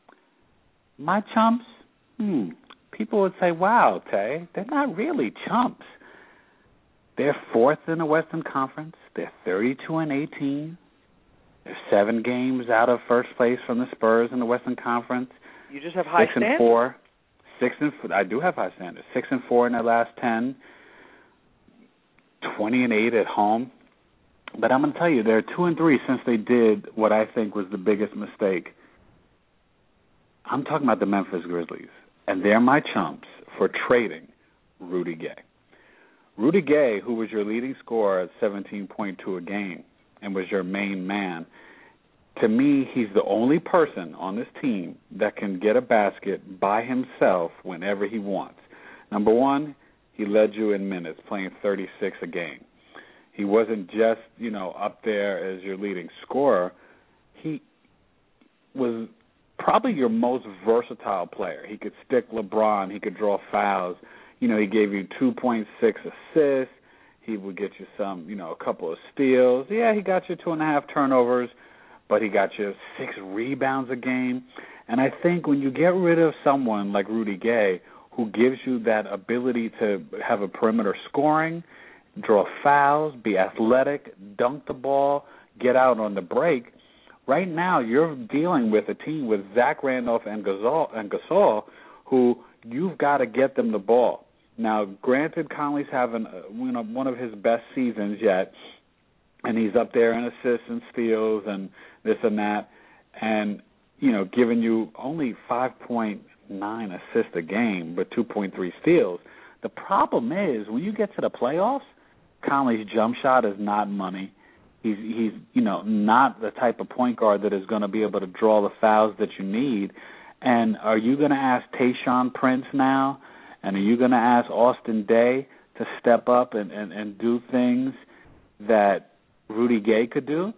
S2: My chumps, hmm, people would say, wow, Tay, they're not really chumps. They're fourth in the Western Conference. They're thirty-two and eighteen. They're seven games out of first place from the Spurs in the Western Conference.
S3: You just have high
S2: Six
S3: standards.
S2: and four. Six and four. I do have high standards. Six and four in their last ten. Twenty and eight at home. But I'm going to tell you, they're two and three since they did what I think was the biggest mistake. I'm talking about the Memphis Grizzlies, and they're my chumps for trading Rudy Gay. Rudy Gay, who was your leading scorer at seventeen point two a game and was your main man, to me, he's the only person on this team that can get a basket by himself whenever he wants. Number one, he led you in minutes, playing thirty-six a game. He wasn't just, you know, up there as your leading scorer. He was probably your most versatile player. He could stick LeBron. He could draw fouls. You know, he gave you two point six assists. He would get you some, you know, a couple of steals. Yeah, he got you two and a half turnovers, but he got you six rebounds a game. And I think when you get rid of someone like Rudy Gay, who gives you that ability to have a perimeter scoring, draw fouls, be athletic, dunk the ball, get out on the break, right now you're dealing with a team with Zach Randolph and Gasol, and Gasol, who you've got to get them the ball. Now, granted, Conley's having uh, you know, one of his best seasons yet, and he's up there in assists and steals and this and that, and you know, giving you only five point nine assists a game, but two point three steals. The problem is when you get to the playoffs, Conley's jump shot is not money. He's he's you know not the type of point guard that is going to be able to draw the fouls that you need. And are you going to ask Tayshaun Prince now? And are you going to ask Austin Daye to step up and, and, and do things that Rudy Gay could do?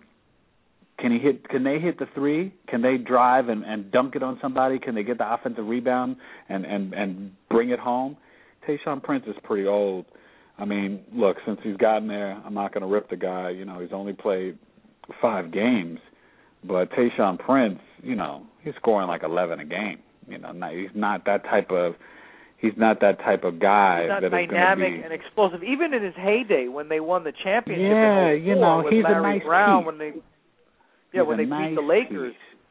S2: Can he hit? Can they hit the three? Can they drive and, and dunk it on somebody? Can they get the offensive rebound and, and, and bring it home? Tayshaun Prince is pretty old. I mean, look, since he's gotten there, I'm not going to rip the guy. You know, he's only played five games. But Tayshaun Prince, you know, he's scoring like eleven a game. You know, not, he's not that type of he's not that type of guy
S3: he's not
S2: that
S3: dynamic
S2: is going to be
S3: and explosive. Even in his heyday, when they won the championship,
S2: yeah,
S3: in oh four
S2: you know,
S3: with
S2: he's
S3: Larry
S2: a nice
S3: Brown,
S2: piece.
S3: when they
S2: he's
S3: yeah when they
S2: nice
S3: beat the Lakers,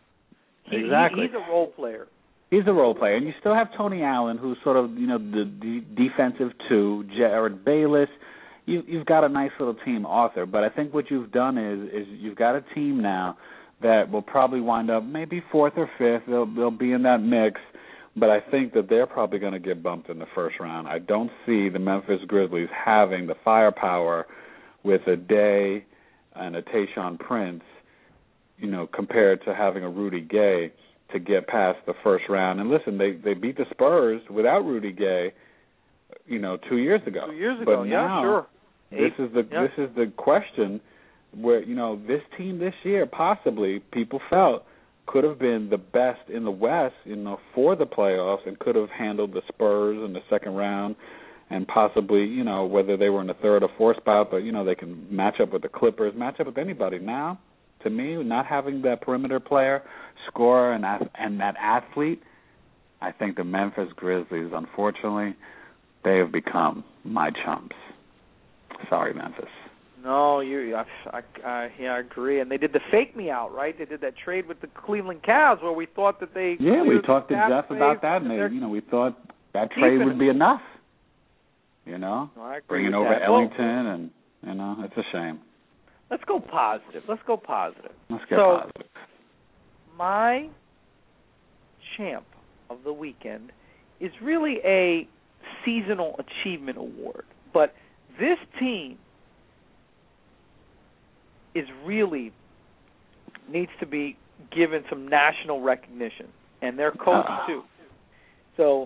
S3: he,
S2: exactly.
S3: he, he's a role player.
S2: He's a role player, and you still have Tony Allen, who's sort of you know the, the defensive two, Jared Bayless. You, you've got a nice little team, Arthur. But I think what you've done is is you've got a team now that will probably wind up maybe fourth or fifth. They'll they'll be in that mix, but I think that they're probably going to get bumped in the first round. I don't see the Memphis Grizzlies having the firepower with a Day and a Tayshaun Prince, you know, compared to having a Rudy Gay to get past the first round. And listen, they they beat the Spurs without Rudy Gay, you know, two years ago.
S3: Two years ago,
S2: but
S3: yeah,
S2: now,
S3: sure.
S2: This
S3: Eight,
S2: is the
S3: yeah.
S2: this is the question where, you know, this team this year possibly people felt could have been the best in the West, you know, for the playoffs and could have handled the Spurs in the second round and possibly, you know, whether they were in the third or fourth spot, but, you know, they can match up with the Clippers, match up with anybody. Now, to me, not having that perimeter player, scorer, and, and that athlete, I think the Memphis Grizzlies, unfortunately, they have become my chumps. Sorry, Memphis.
S3: No, you. I, I, I, yeah, I agree. And they did the fake me out, right? They did that trade with the Cleveland Cavs where we thought that they.
S2: Yeah, we talked to
S3: Jeff
S2: Jeff about that, and they, you know, we thought that trade would be enough. You know,
S3: no, I agree
S2: bringing
S3: with
S2: over
S3: that.
S2: Ellington,
S3: well,
S2: and you know, it's a shame.
S3: Let's go positive. Let's go positive.
S2: Let's get
S3: so,
S2: positive.
S3: My champ of the weekend is really a seasonal achievement award, but this team is really needs to be given some national recognition, and their coach uh. too. So,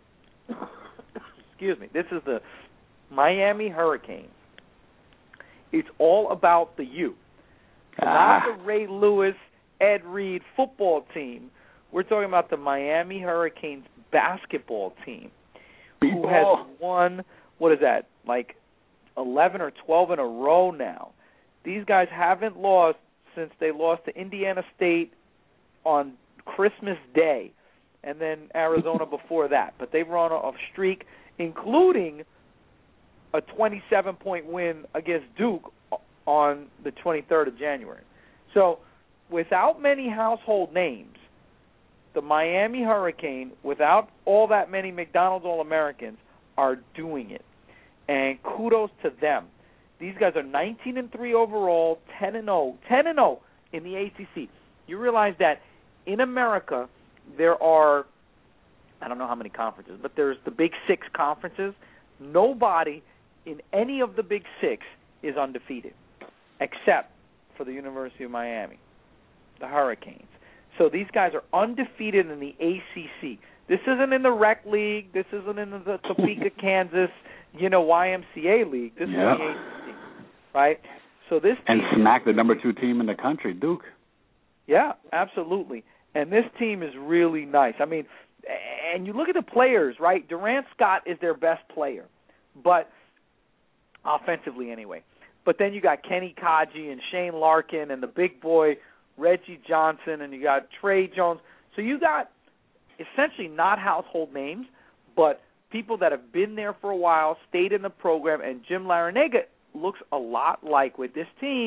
S3: excuse me. This is the Miami Hurricanes. It's all about the U. So
S2: ah.
S3: not the Ray Lewis, Ed Reed football team. We're talking about the Miami Hurricanes basketball team, who has won, what is that, like eleven or twelve in a row now. These guys haven't lost since they lost to Indiana State on Christmas Day, and then Arizona before that. But they've run a streak, including a twenty-seven point win against Duke on the twenty-third of January. So without many household names, the Miami Hurricane, without all that many McDonald's All-Americans, are doing it. And kudos to them. These guys are nineteen and three overall, ten and oh, ten and oh in the A C C. You realize that in America there are, I don't know how many conferences, but there's the Big Six conferences. Nobody in any of the Big Six is undefeated, except for the University of Miami, the Hurricanes. So these guys are undefeated in the A C C. This isn't in the rec league. This isn't in the Topeka, Kansas, you know, Y M C A league. This
S2: yep.
S3: is the A C C, right? So this
S2: and
S3: team
S2: smack the number two team in the country, Duke.
S3: Yeah, absolutely. And this team is really nice. I mean, and you look at the players, right? Durant Scott is their best player, but offensively anyway. But then you got Kenny Kaji and Shane Larkin and the big boy Reggie Johnson, and you got Trey Jones. So you got essentially not household names, but people that have been there for a while, stayed in the program, and Jim Larrañaga looks a lot like with this team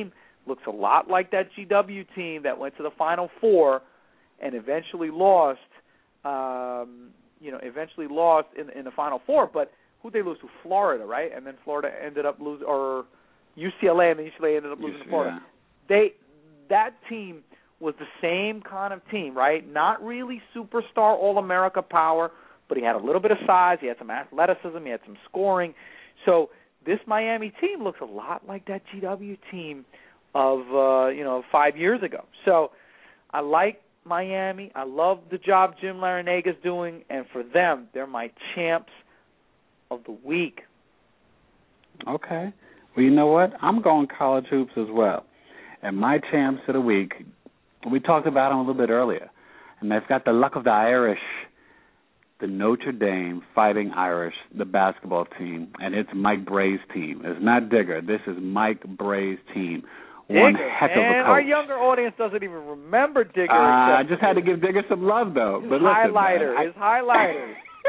S3: looks a lot like that G W team that went to the Final Four and eventually lost. Um, you know, eventually lost in in the Final Four. But who'd they lose to? Florida, right? And then Florida ended up losing, or U C L A, and then U C L A ended up losing to Florida.
S2: Yeah.
S3: They that team was the same kind of team, right? Not really superstar All-America power, but he had a little bit of size. He had some athleticism. He had some scoring. So this Miami team looks a lot like that G W team of uh, you know five years ago. So I like Miami. I love the job Jim Larrañaga's doing, and for them, they're my champs of the week.
S2: Okay. Well, you know what? I'm going college hoops as well. And my champs of the week, we talked about them a little bit earlier, and they've got the luck of the Irish, the Notre Dame Fighting Irish, the basketball team, and it's Mike Bray's team. It's not Digger. This is Mike Bray's team. One
S3: Digger,
S2: heck of a
S3: and
S2: coach.
S3: our younger audience doesn't even remember Digger.
S2: Uh, I just had to give Digger some love, though.
S3: His
S2: but listen,
S3: highlighter,
S2: man,
S3: his highlighter.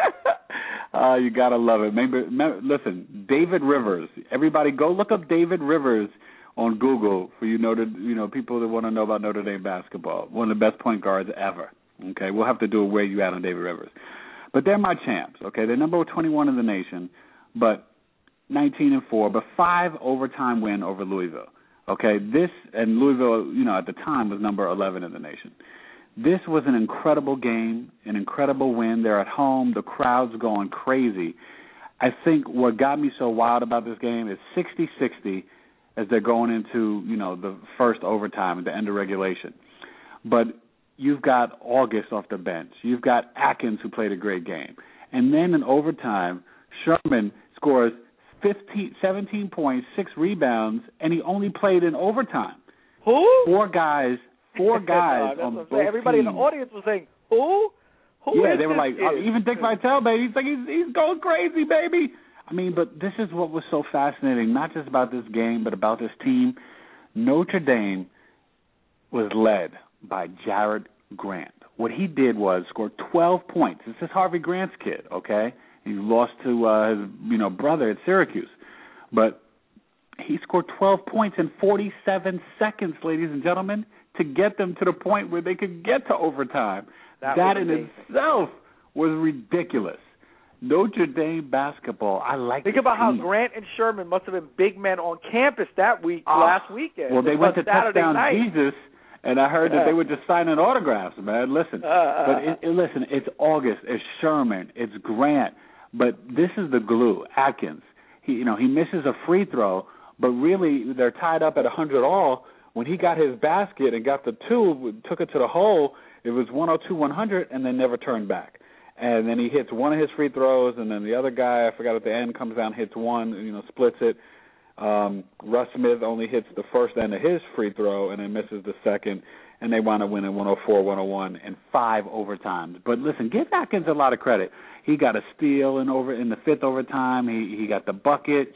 S2: Uh, you gotta love it. Maybe, maybe, listen, David Rivers. Everybody, go look up David Rivers on Google for you know to, you know people that want to know about Notre Dame basketball. One of the best point guards ever. Okay, we'll have to do a where you at on David Rivers. But they're my champs. Okay, they're number twenty-one in the nation, but nineteen and four, but five overtime win over Louisville. Okay, this and Louisville, you know, at the time was number eleven in the nation. This was an incredible game, an incredible win. They're at home. The crowd's going crazy. I think what got me so wild about this game is sixty sixty as they're going into, you know, the first overtime at the end of regulation. But you've got August off the bench. You've got Atkins, who played a great game. And then in overtime, Sherman scores fifteen, seventeen points, six rebounds, and he only played in overtime.
S3: Who?
S2: Four guys. Four guys
S3: no,
S2: on
S3: both
S2: both
S3: Everybody
S2: teams.
S3: in the audience was saying, who? Who
S2: yeah,
S3: is
S2: they were
S3: this
S2: like,
S3: kid?
S2: uh, even Dick Vitale, baby. He's like, he's, he's going crazy, baby. I mean, but this is what was so fascinating, not just about this game, but about this team. Notre Dame was led by Jared Grant. What he did was score twelve points. This is Harvey Grant's kid, okay? He lost to uh, his, you know, brother at Syracuse. But he scored twelve points in forty-seven seconds, ladies and gentlemen, to get them to the point where they could get to overtime.
S3: That,
S2: that in
S3: amazing.
S2: itself was ridiculous. Notre Dame basketball, I like
S3: Think
S2: the
S3: about
S2: team.
S3: how Grant and Sherman must have been big men on campus that week,
S2: Oh,
S3: last weekend.
S2: Well, they
S3: It
S2: went to
S3: was Saturday
S2: Touchdown
S3: night.
S2: Jesus, and I heard that they were just signing autographs, man. Listen,
S3: Uh, uh,
S2: but it, it, listen, it's August, it's Sherman, it's Grant, but this is the glue, Atkins. He, you know, he misses a free throw, but really they're tied up at one hundred all. When he got his basket and got the two, took it to the hole, it was one oh two one hundred, and then never turned back. And then he hits one of his free throws, and then the other guy, I forgot at the end, comes down, hits one, you know, splits it. Um, Russ Smith only hits the first end of his free throw and then misses the second, and they wound up winning one oh four one oh one in five overtimes. But listen, give Atkins a lot of credit. He got a steal in over in the fifth overtime. He he got the bucket.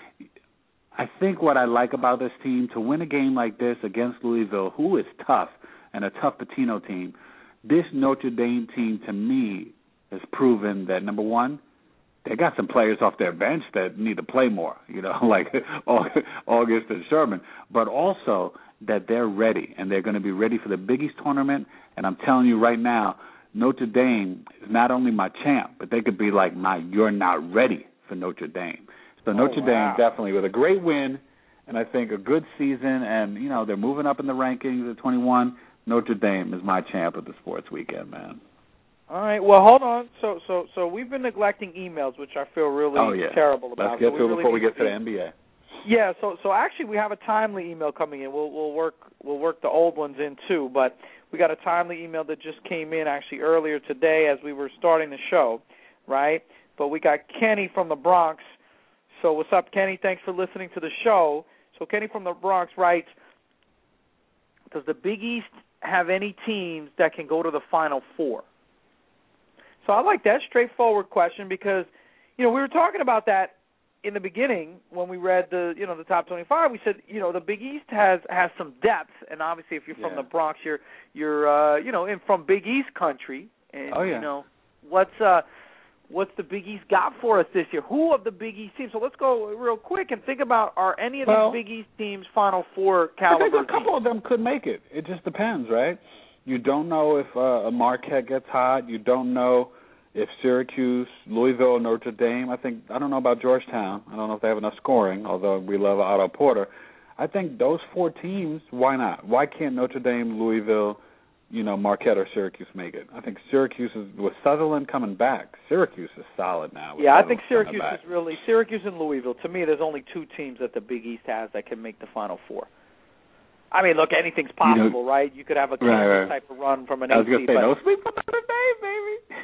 S2: I think what I like about this team, to win a game like this against Louisville, who is tough and a tough Patino team, this Notre Dame team, to me, has proven that, number one, they got some players off their bench that need to play more, you know, like August and Sherman, but also that they're ready, and they're going to be ready for the Big East tournament. And I'm telling you right now, Notre Dame is not only my champ, but they could be like my you're not ready for Notre Dame. So Notre
S3: oh, wow.
S2: Dame definitely with a great win, and I think a good season, and, you know, they're moving up in the rankings at twenty-one. Notre Dame is my champ of the sports weekend, man.
S3: All right. Well, hold on. So, so, so we've been neglecting emails, which I feel really
S2: oh, yeah.
S3: terrible about.
S2: Let's get
S3: so
S2: to it
S3: really
S2: before we
S3: need
S2: get to the N B A.
S3: Yeah. So, so actually, we have a timely email coming in. We'll, we'll work, we'll work the old ones in too. But we got a timely email that just came in actually earlier today as we were starting the show, right? But we got Kenny from the Bronx. So, what's up, Kenny? Thanks for listening to the show. So, Kenny from the Bronx writes, does the Big East have any teams that can go to the Final Four? So I like that straightforward question because, you know, we were talking about that in the beginning when we read the, you know, the top twenty-five. We said, you know, the Big East has, has some depth, and obviously if you're from
S2: yeah.
S3: the Bronx, you're you're uh, you know, in from Big East country, and
S2: oh, yeah.
S3: you know, what's uh, what's the Big East got for us this year? Who of the Big East teams? So let's go real quick and think about, are any of
S2: well,
S3: these Big East teams Final Four caliber
S2: I think a couple
S3: teams?
S2: of them could make it. It just depends, right? You don't know if uh, Marquette gets hot. You don't know if Syracuse, Louisville, Notre Dame. I think I don't know about Georgetown. I don't know if they have enough scoring, although we love Otto Porter. I think those four teams, why not? Why can't Notre Dame, Louisville, you know, Marquette or Syracuse make it? I think Syracuse is, with Sutherland coming back, Syracuse is solid now.
S3: Yeah, I think Syracuse is really, Syracuse and Louisville, to me, there's only two teams that the Big East has that can make the Final Four. I mean, look, anything's possible, you know, right? You could have a Kansas right, right. type of run from an
S2: I was
S3: going
S2: to say, don't speak for Notre Dame, baby.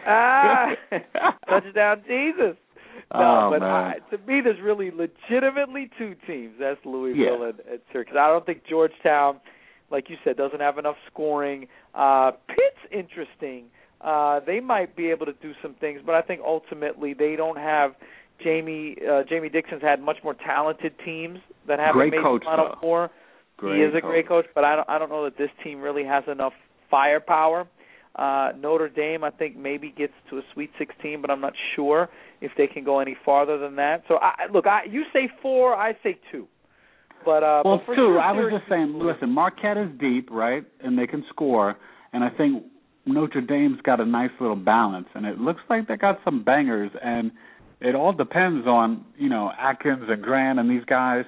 S3: Ah, touchdown Jesus. No,
S2: oh,
S3: but
S2: man.
S3: I, to me, there's really legitimately two teams. That's Louisville
S2: yeah.
S3: and, and Syracuse. I don't think Georgetown, like you said, doesn't have enough scoring. Uh, Pitt's interesting. Uh, they might be able to do some things, but I think ultimately they don't have Jamie. Uh, Jamie Dixon's had much more talented teams that haven't
S2: great
S3: made
S2: coach,
S3: the Final
S2: though.
S3: Four.
S2: Great
S3: he is a
S2: coach.
S3: great coach, but I don't. I don't know that this team really has enough firepower. Uh, Notre Dame, I think, maybe gets to a Sweet sixteen, but I'm not sure if they can go any farther than that. So, I, look, I, you say four, I say two. But uh,
S2: well,
S3: but for
S2: two.
S3: Sure,
S2: I was just saying. Listen, Marquette is deep, right, and they can score, and I think Notre Dame's got a nice little balance, and it looks like they got some bangers, and it all depends on you know Atkins and Grant and these guys.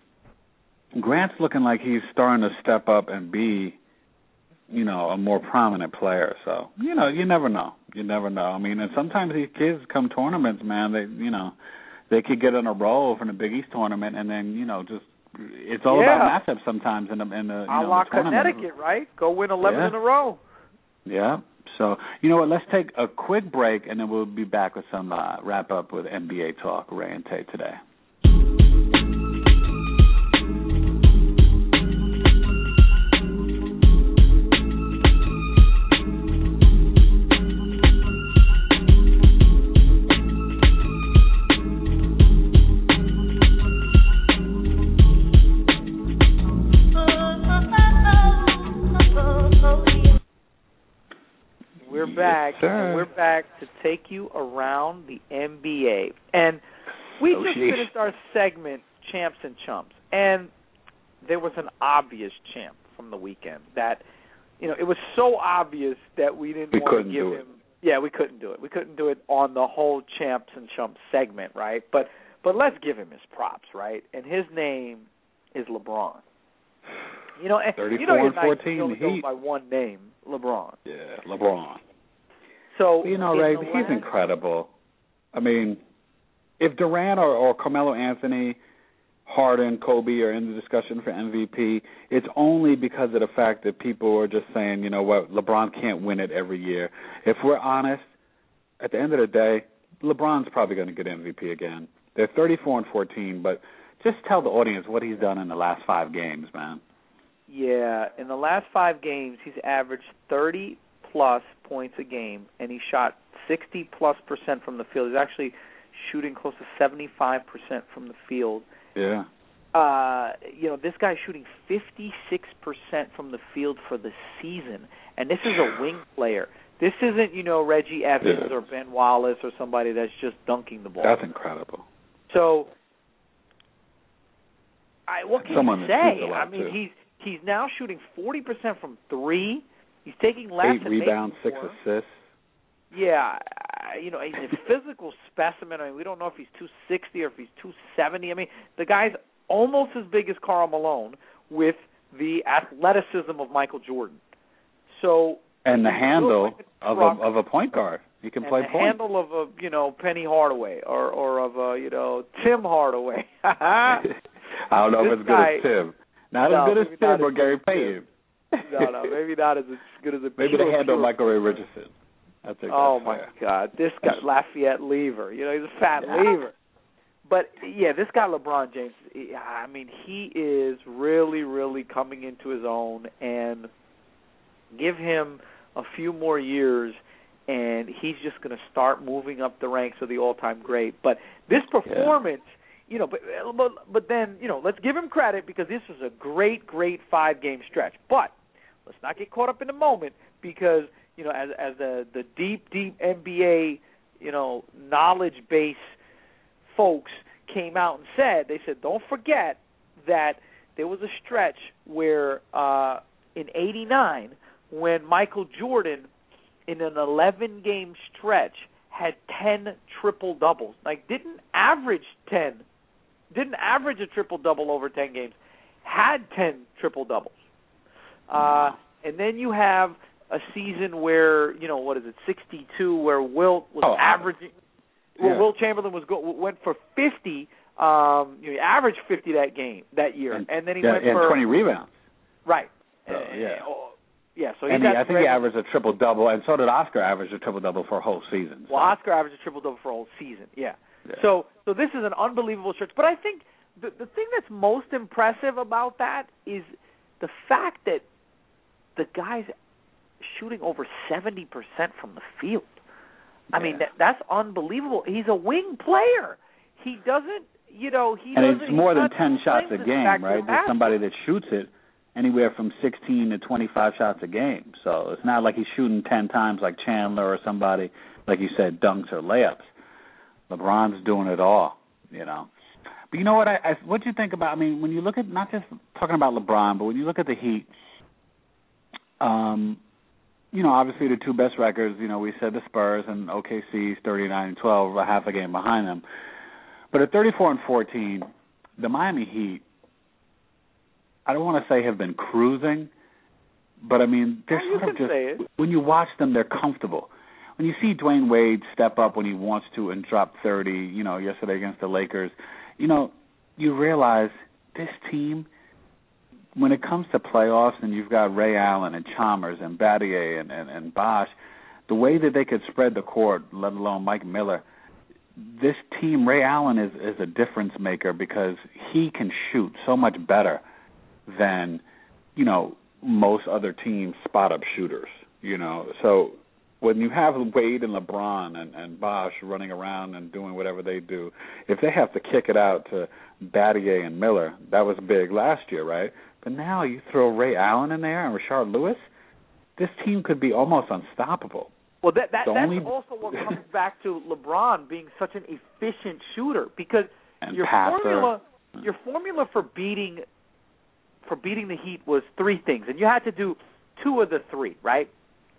S2: Grant's looking like he's starting to step up and be, you know, a more prominent player. So, you know, you never know. You never know. I mean, and sometimes these kids come tournaments, man, they, you know, they could get on a roll from the Big East tournament and then, you know, just it's all
S3: yeah.
S2: about matchups sometimes in the, in the, you
S3: a
S2: know,
S3: la
S2: the tournament.
S3: Connecticut, right? Go win eleven
S2: yeah.
S3: in a row.
S2: Yeah. So, you know what, let's take a quick break and then we'll be back with some uh, wrap up with N B A talk, Ray and Tay today.
S3: We're back,
S2: yes,
S3: and we're back to take you around the N B A. And we
S2: oh,
S3: just
S2: sheesh.
S3: finished our segment, Champs and Chumps, and there was an obvious champ from the weekend that, you know, it was so obvious that we didn't
S2: we
S3: want to give
S2: do
S3: him.
S2: It.
S3: Yeah, we couldn't do it. We couldn't do it on the whole Champs and Chumps segment, right? But but let's give him his props, right? And his name is LeBron. You know,
S2: thirty-four
S3: you know
S2: and fourteen,
S3: he only
S2: the
S3: goes
S2: Heat.
S3: by one name, LeBron.
S2: Yeah, LeBron.
S3: So
S2: you know, Ray, he's
S3: last...
S2: incredible. I mean, if Durant or, or Carmelo Anthony, Harden, Kobe are in the discussion for M V P, it's only because of the fact that people are just saying, you know what, LeBron can't win it every year. If we're honest, at the end of the day, LeBron's probably going to get M V P again. They're thirty-four and fourteen, but just tell the audience what he's done in the last five games, man.
S3: Yeah, in the last five games, he's averaged thirty-plus points a game, and he shot sixty-plus percent from the field. He's actually shooting close to seventy-five percent from the field.
S2: Yeah.
S3: Uh, you know, this guy's shooting fifty-six percent from the field for the season, and this is a wing player. This isn't, you know, Reggie Evans
S2: yeah.
S3: or Ben Wallace or somebody that's just dunking the ball.
S2: That's incredible.
S3: So, I, what can
S2: Someone
S3: you say?
S2: I
S3: mean,
S2: too.
S3: he's he's now shooting forty percent from three. He's taking less.
S2: Eight rebounds, six
S3: more.
S2: assists.
S3: Yeah, you know, he's a physical specimen. I mean, we don't know if he's two sixty or if he's two seventy. I mean, the guy's almost as big as Karl Malone with the athleticism of Michael Jordan. So
S2: and the handle
S3: like a
S2: of a of a point guard. He can
S3: and
S2: play
S3: the
S2: point.
S3: handle of a you know Penny Hardaway or or of a you know Tim Hardaway.
S2: I don't know
S3: this
S2: if it's good
S3: guy,
S2: as Tim. Not
S3: no,
S2: as good as Tim or
S3: as
S2: Gary Payton.
S3: No, no, maybe not as good as a
S2: maybe
S3: pure,
S2: the handle
S3: pure
S2: Michael Ray Richardson. I think
S3: oh
S2: that's
S3: my
S2: fair.
S3: God, this guy Lafayette Lever. You know, he's a fat
S2: yeah.
S3: lever. But yeah, this guy LeBron James. I mean, he is really, really coming into his own. And give him a few more years, and he's just going to start moving up the ranks of the all-time great. But this performance, yeah. you know, but, but but then you know, let's give him credit because this was a great, great five-game stretch. But let's not get caught up in the moment because you know, as as the the deep, deep N B A you know, knowledge-based folks came out and said, they said, don't forget that there was a stretch where uh, in eighty-nine, when Michael Jordan, in an eleven-game stretch, had ten triple-doubles. Like, didn't average ten, didn't average a triple-double over ten games, had ten triple-doubles. Uh, and then you have a season where, you know, what is it, sixty-two, where Wilt was
S2: oh,
S3: averaging,
S2: yeah.
S3: well, Wilt Chamberlain was go, went for fifty. Um, you know, he averaged fifty that game that year, and, and then he
S2: yeah,
S3: went
S2: and
S3: for
S2: twenty rebounds.
S3: Right.
S2: So, yeah.
S3: Uh, yeah. So he
S2: and he,
S3: got
S2: I think he averaged a triple double, and so did Oscar average a triple double for a whole season. So.
S3: Well, Oscar averaged a triple double for a whole season. Yeah. yeah. So so this is an unbelievable stretch. But I think the the thing that's most impressive about that is the fact that the guy's shooting over seventy percent from the field. I yeah. mean, that, that's unbelievable. He's a wing player. He doesn't, you know, he
S2: and
S3: doesn't.
S2: it's more than ten shots a
S3: this
S2: game, right? There's somebody that shoots it anywhere from sixteen to twenty-five shots a game. So it's not like he's shooting ten times like Chandler or somebody, like you said, dunks or layups. LeBron's doing it all, you know. But you know what? I, I what do you think about? I mean, when you look at not just talking about LeBron, but when you look at the Heat, um, you know, obviously the two best records. You know, we said the Spurs and O K C's thirty-nine and twelve, a half a game behind them. But at thirty-four and fourteen, the Miami Heat, I don't want to say have been cruising, but I mean they're
S3: oh,
S2: sort of just when you watch them, they're comfortable. When you see Dwayne Wade step up when he wants to and drop thirty, you know, yesterday against the Lakers, you know, you realize this team, when it comes to playoffs and you've got Ray Allen and Chalmers and Battier and, and, and Bosh, the way that they could spread the court, let alone Mike Miller, this team, Ray Allen is, is a difference maker because he can shoot so much better than, you know, most other teams' spot-up shooters, you know. So when you have Wade and LeBron and, and Bosh running around and doing whatever they do, if they have to kick it out to Battier and Miller, that was big last year, right? But now you throw Ray Allen in there and Rashard Lewis, this team could be almost unstoppable.
S3: Well, that, that that's
S2: only...
S3: also what comes back to LeBron being such an efficient shooter because
S2: and
S3: your
S2: passer.
S3: formula, your formula for beating for beating the Heat was three things, and you had to do two of the three, right?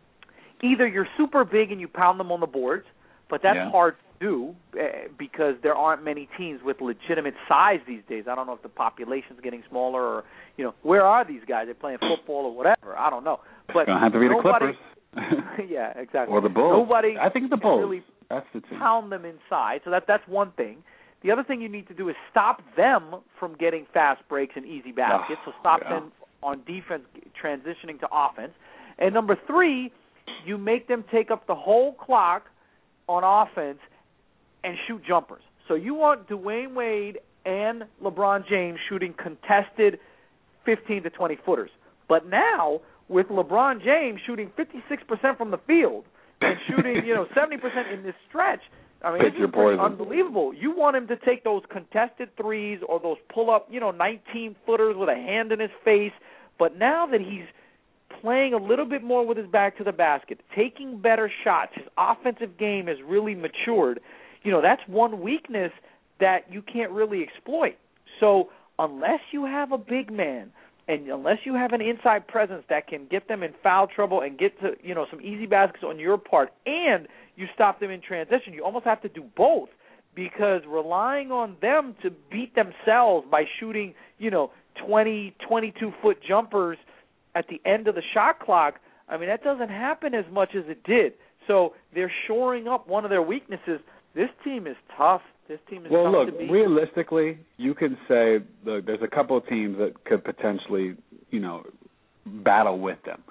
S3: Either you're super big and you pound them on the boards, but that's
S2: yeah.
S3: hard to do uh, because there aren't many teams with legitimate size these days. I don't know if the population's getting smaller or, you know, where are these guys? They're playing football or whatever. I don't know. But
S2: it's going to have to be
S3: nobody,
S2: the Clippers.
S3: yeah, exactly.
S2: Or the Bulls.
S3: Nobody
S2: I think the
S3: can
S2: Bulls.
S3: really
S2: that's the team.
S3: pound them inside. So that that's one thing. The other thing you need to do is stop them from getting fast breaks and easy baskets.
S2: Oh,
S3: so stop
S2: yeah.
S3: them on defense transitioning to offense. And number three, you make them take up the whole clock on offense and shoot jumpers. So you want Dwayne Wade and LeBron James shooting contested fifteen to twenty footers. But now with LeBron James shooting fifty-six percent from the field and shooting, you know, seventy percent in this stretch, I mean,
S2: Pick
S3: this
S2: your
S3: is pretty
S2: poison.
S3: unbelievable. You want him to take those contested threes or those pull-up, you know, nineteen-footers with a hand in his face. But now that he's playing a little bit more with his back to the basket, taking better shots, his offensive game has really matured. You know, that's one weakness that you can't really exploit. So unless you have a big man and unless you have an inside presence that can get them in foul trouble and get to, you know, some easy baskets on your part and you stop them in transition, you almost have to do both because relying on them to beat themselves by shooting, you know, twenty, twenty-two-foot jumpers at the end of the shot clock, I mean, that doesn't happen as much as it did. So they're shoring up one of their weaknesses. This team is tough. This team is
S2: well,
S3: tough
S2: look,
S3: to beat.
S2: realistically, you can say look, there's a couple of teams that could potentially, you know, battle with them.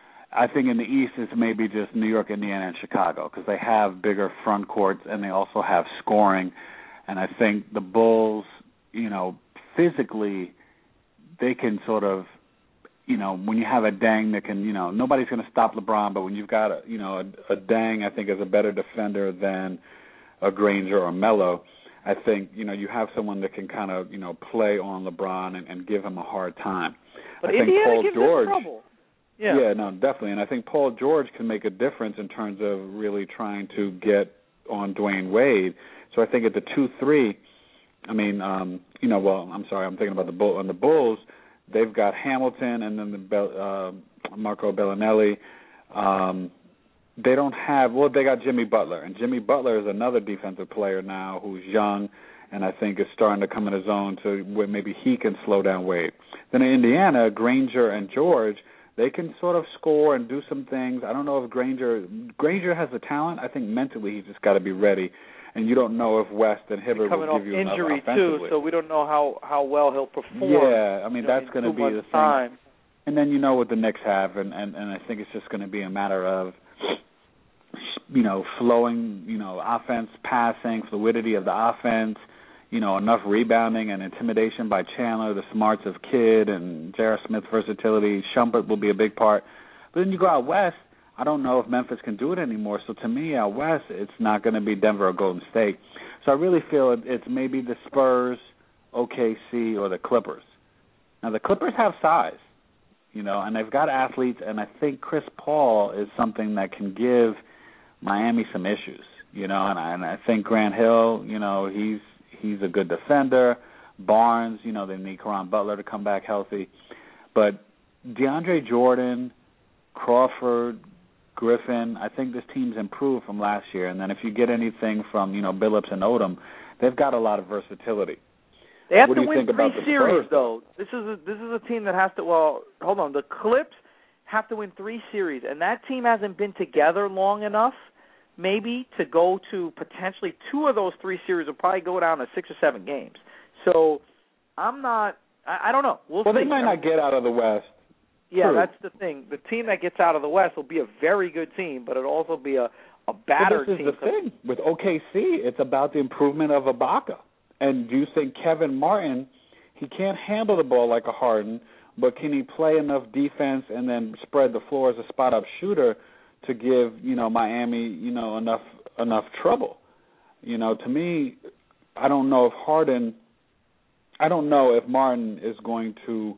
S2: I think in the East it's maybe just New York, Indiana, and Chicago because they have bigger front courts and they also have scoring. And I think the Bulls, you know, physically they can sort of, you know, when you have a Deng that can, you know, nobody's going to stop LeBron, but when you've got, a, you know, a, a Deng, I think is a better defender than a Granger or Melo. I think, you know, you have someone that can kind of, you know, play on LeBron and, and give him a hard time.
S3: But
S2: I think
S3: Indiana
S2: Paul
S3: gives
S2: George,
S3: them trouble. Yeah.
S2: yeah, no, definitely. And I think Paul George can make a difference in terms of really trying to get on Dwayne Wade. So I think at the two three, I mean, um, you know, well, I'm sorry, I'm thinking about the Bull on the Bulls. They've got Hamilton and then the Bel, uh, Marco Bellinelli. Um, they don't have well, they got Jimmy Butler, and Jimmy Butler is another defensive player now who's young, and I think is starting to come in his own to where maybe he can slow down Wade. Then in Indiana, Granger and George, they can sort of score and do some things. I don't know if Granger Granger has the talent. I think mentally he's just got to be ready. And you don't know if West and Hibbert will give you enough offensively.
S3: Coming off injury too, so we don't know how, how well he'll perform.
S2: Yeah, I mean
S3: you know,
S2: that's going to be the thing.
S3: Time.
S2: And then you know what the Knicks have, and, and, and I think it's just going to be a matter of, you know, flowing, you know, offense, passing, fluidity of the offense, you know, enough rebounding and intimidation by Chandler, the smarts of Kidd, and J R. Smith's versatility. Shumpert will be a big part. But then you go out west. I don't know if Memphis can do it anymore. So to me, out west, it's not going to be Denver or Golden State. So I really feel it's maybe the Spurs, O K C, or the Clippers. Now, the Clippers have size, you know, and they've got athletes, and I think Chris Paul is something that can give Miami some issues, you know, and I, and I think Grant Hill, you know, he's he's a good defender. Barnes, you know, they need Caron Butler to come back healthy. But DeAndre Jordan, Crawford, Griffin, I think this team's improved from last year. And then if you get anything from, you know, Billups and Odom, they've got a lot of versatility.
S3: They have
S2: what
S3: to
S2: do you
S3: win
S2: think
S3: three
S2: about the
S3: series,
S2: Spurs?
S3: though. This is a, this is a team that has to. Well, hold on. The Clips have to win three series, and that team hasn't been together long enough, maybe, to go to potentially two of those three series will probably go down to six or seven games. So I'm not. I, I don't know. We'll,
S2: well
S3: see.
S2: they might not get out of the West.
S3: Yeah,
S2: True.
S3: that's the thing. The team that gets out of the West will be a very good team, but it'll also be a, a battered
S2: well, this is
S3: team.
S2: the thing. With O K C, it's about the improvement of Ibaka. And do you think Kevin Martin, he can't handle the ball like a Harden, but can he play enough defense and then spread the floor as a spot-up shooter to give, you know, Miami, you know, enough enough trouble? You know, to me, I don't know if Harden, I don't know if Martin is going to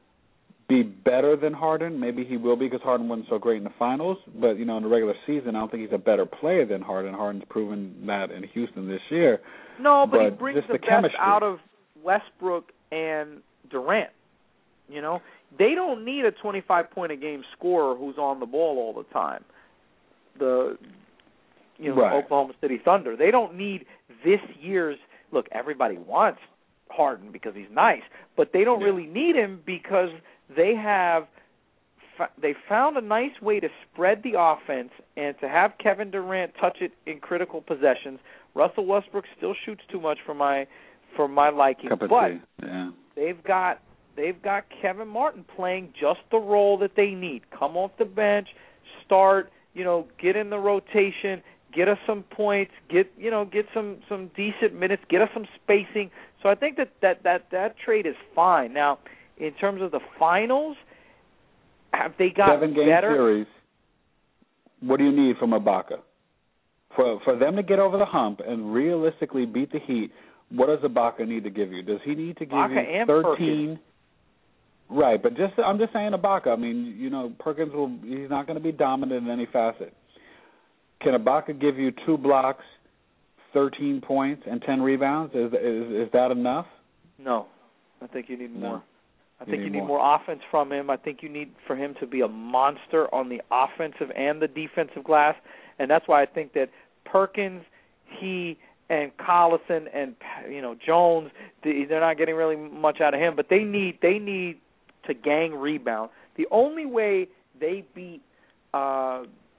S2: be better than Harden. Maybe he will be because Harden wasn't so great in the finals. But, you know, in the regular season, I don't think he's a better player than Harden. Harden's proven that in Houston this year.
S3: No, but,
S2: but
S3: he brings
S2: just
S3: the,
S2: the
S3: best
S2: chemistry
S3: out of Westbrook and Durant. You know, they don't need a twenty-five point a game scorer who's on the ball all the time. The you know
S2: right.
S3: Oklahoma City Thunder. They don't need this year's. Look, everybody wants Harden because he's nice, but they don't
S2: yeah.
S3: really need him because they have they found a nice way to spread the offense and to have Kevin Durant touch it in critical possessions. Russell Westbrook still shoots too much for my for my liking,
S2: Cup of
S3: but
S2: tea. Yeah.
S3: they've got they've got Kevin Martin playing just the role that they need. Come off the bench, start, you know, get in the rotation, get us some points, get you know, get some, some decent minutes, get us some spacing. So I think that, that, that, that trade is fine. Now, in terms of the finals, have they got
S2: Seven game
S3: better?
S2: series. What do you need from Ibaka? For for them to get over the hump and realistically beat the Heat, what does Ibaka need to give you? Does he need to give
S3: Ibaka
S2: you thirteen? Right, but just I'm just saying Ibaka. I mean, you know, Perkins will he's not going to be dominant in any facet. Can Ibaka give you two blocks, thirteen points, and ten rebounds? Is is is that enough?
S3: No, I think you need more.
S2: No.
S3: I think
S2: you
S3: you
S2: need,
S3: need
S2: more.
S3: more offense from him. I think you need for him to be a monster on the offensive and the defensive glass, and that's why I think that Perkins, he, and Collison and you know Jones, they're not getting really much out of him, but they need they need to gang rebound. The only way they beat uh,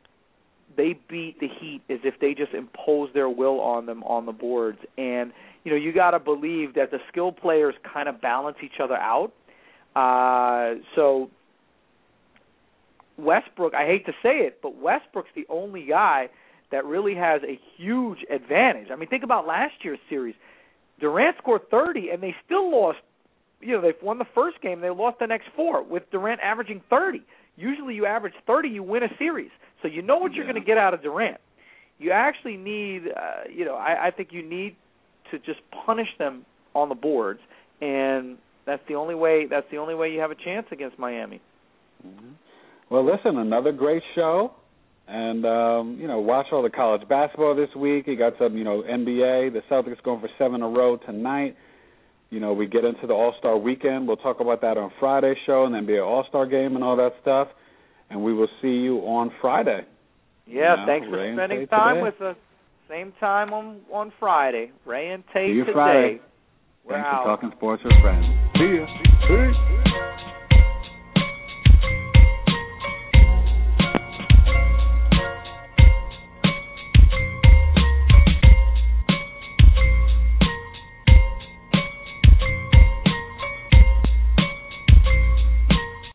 S3: they beat the Heat is if they just impose their will on them on the boards, and you know you got to believe that the skilled players kind of balance each other out. Uh, so Westbrook, I hate to say it, but Westbrook's the only guy that really has a huge advantage. I mean, think about last year's series. Durant scored thirty, and they still lost. You know, they won the first game. They lost the next four with Durant averaging thirty. Usually you average thirty, you win a series. So you know what you're
S2: yeah.
S3: going to get out of Durant. You actually need, uh, you know, I, I think you need to just punish them on the boards, and that's the only way. That's the only way you have a chance against Miami.
S2: Mm-hmm. Well, listen, another great show. And, um, you know, watch all the college basketball this week. You got some, you know, N B A. The Celtics going for seven in a row tonight. You know, we get into the All-Star weekend. We'll talk about that on Friday's show and the N B A All-Star game and all that stuff. And we will see you on Friday.
S3: Yeah,
S2: you know,
S3: thanks for
S2: Ray
S3: spending time
S2: today.
S3: with us. Same time on, on Friday. Ray and Tate
S2: See you
S3: today.
S2: Friday.
S3: We're
S2: Thanks
S3: out.
S2: for talking sports with friends. See ya. Peace.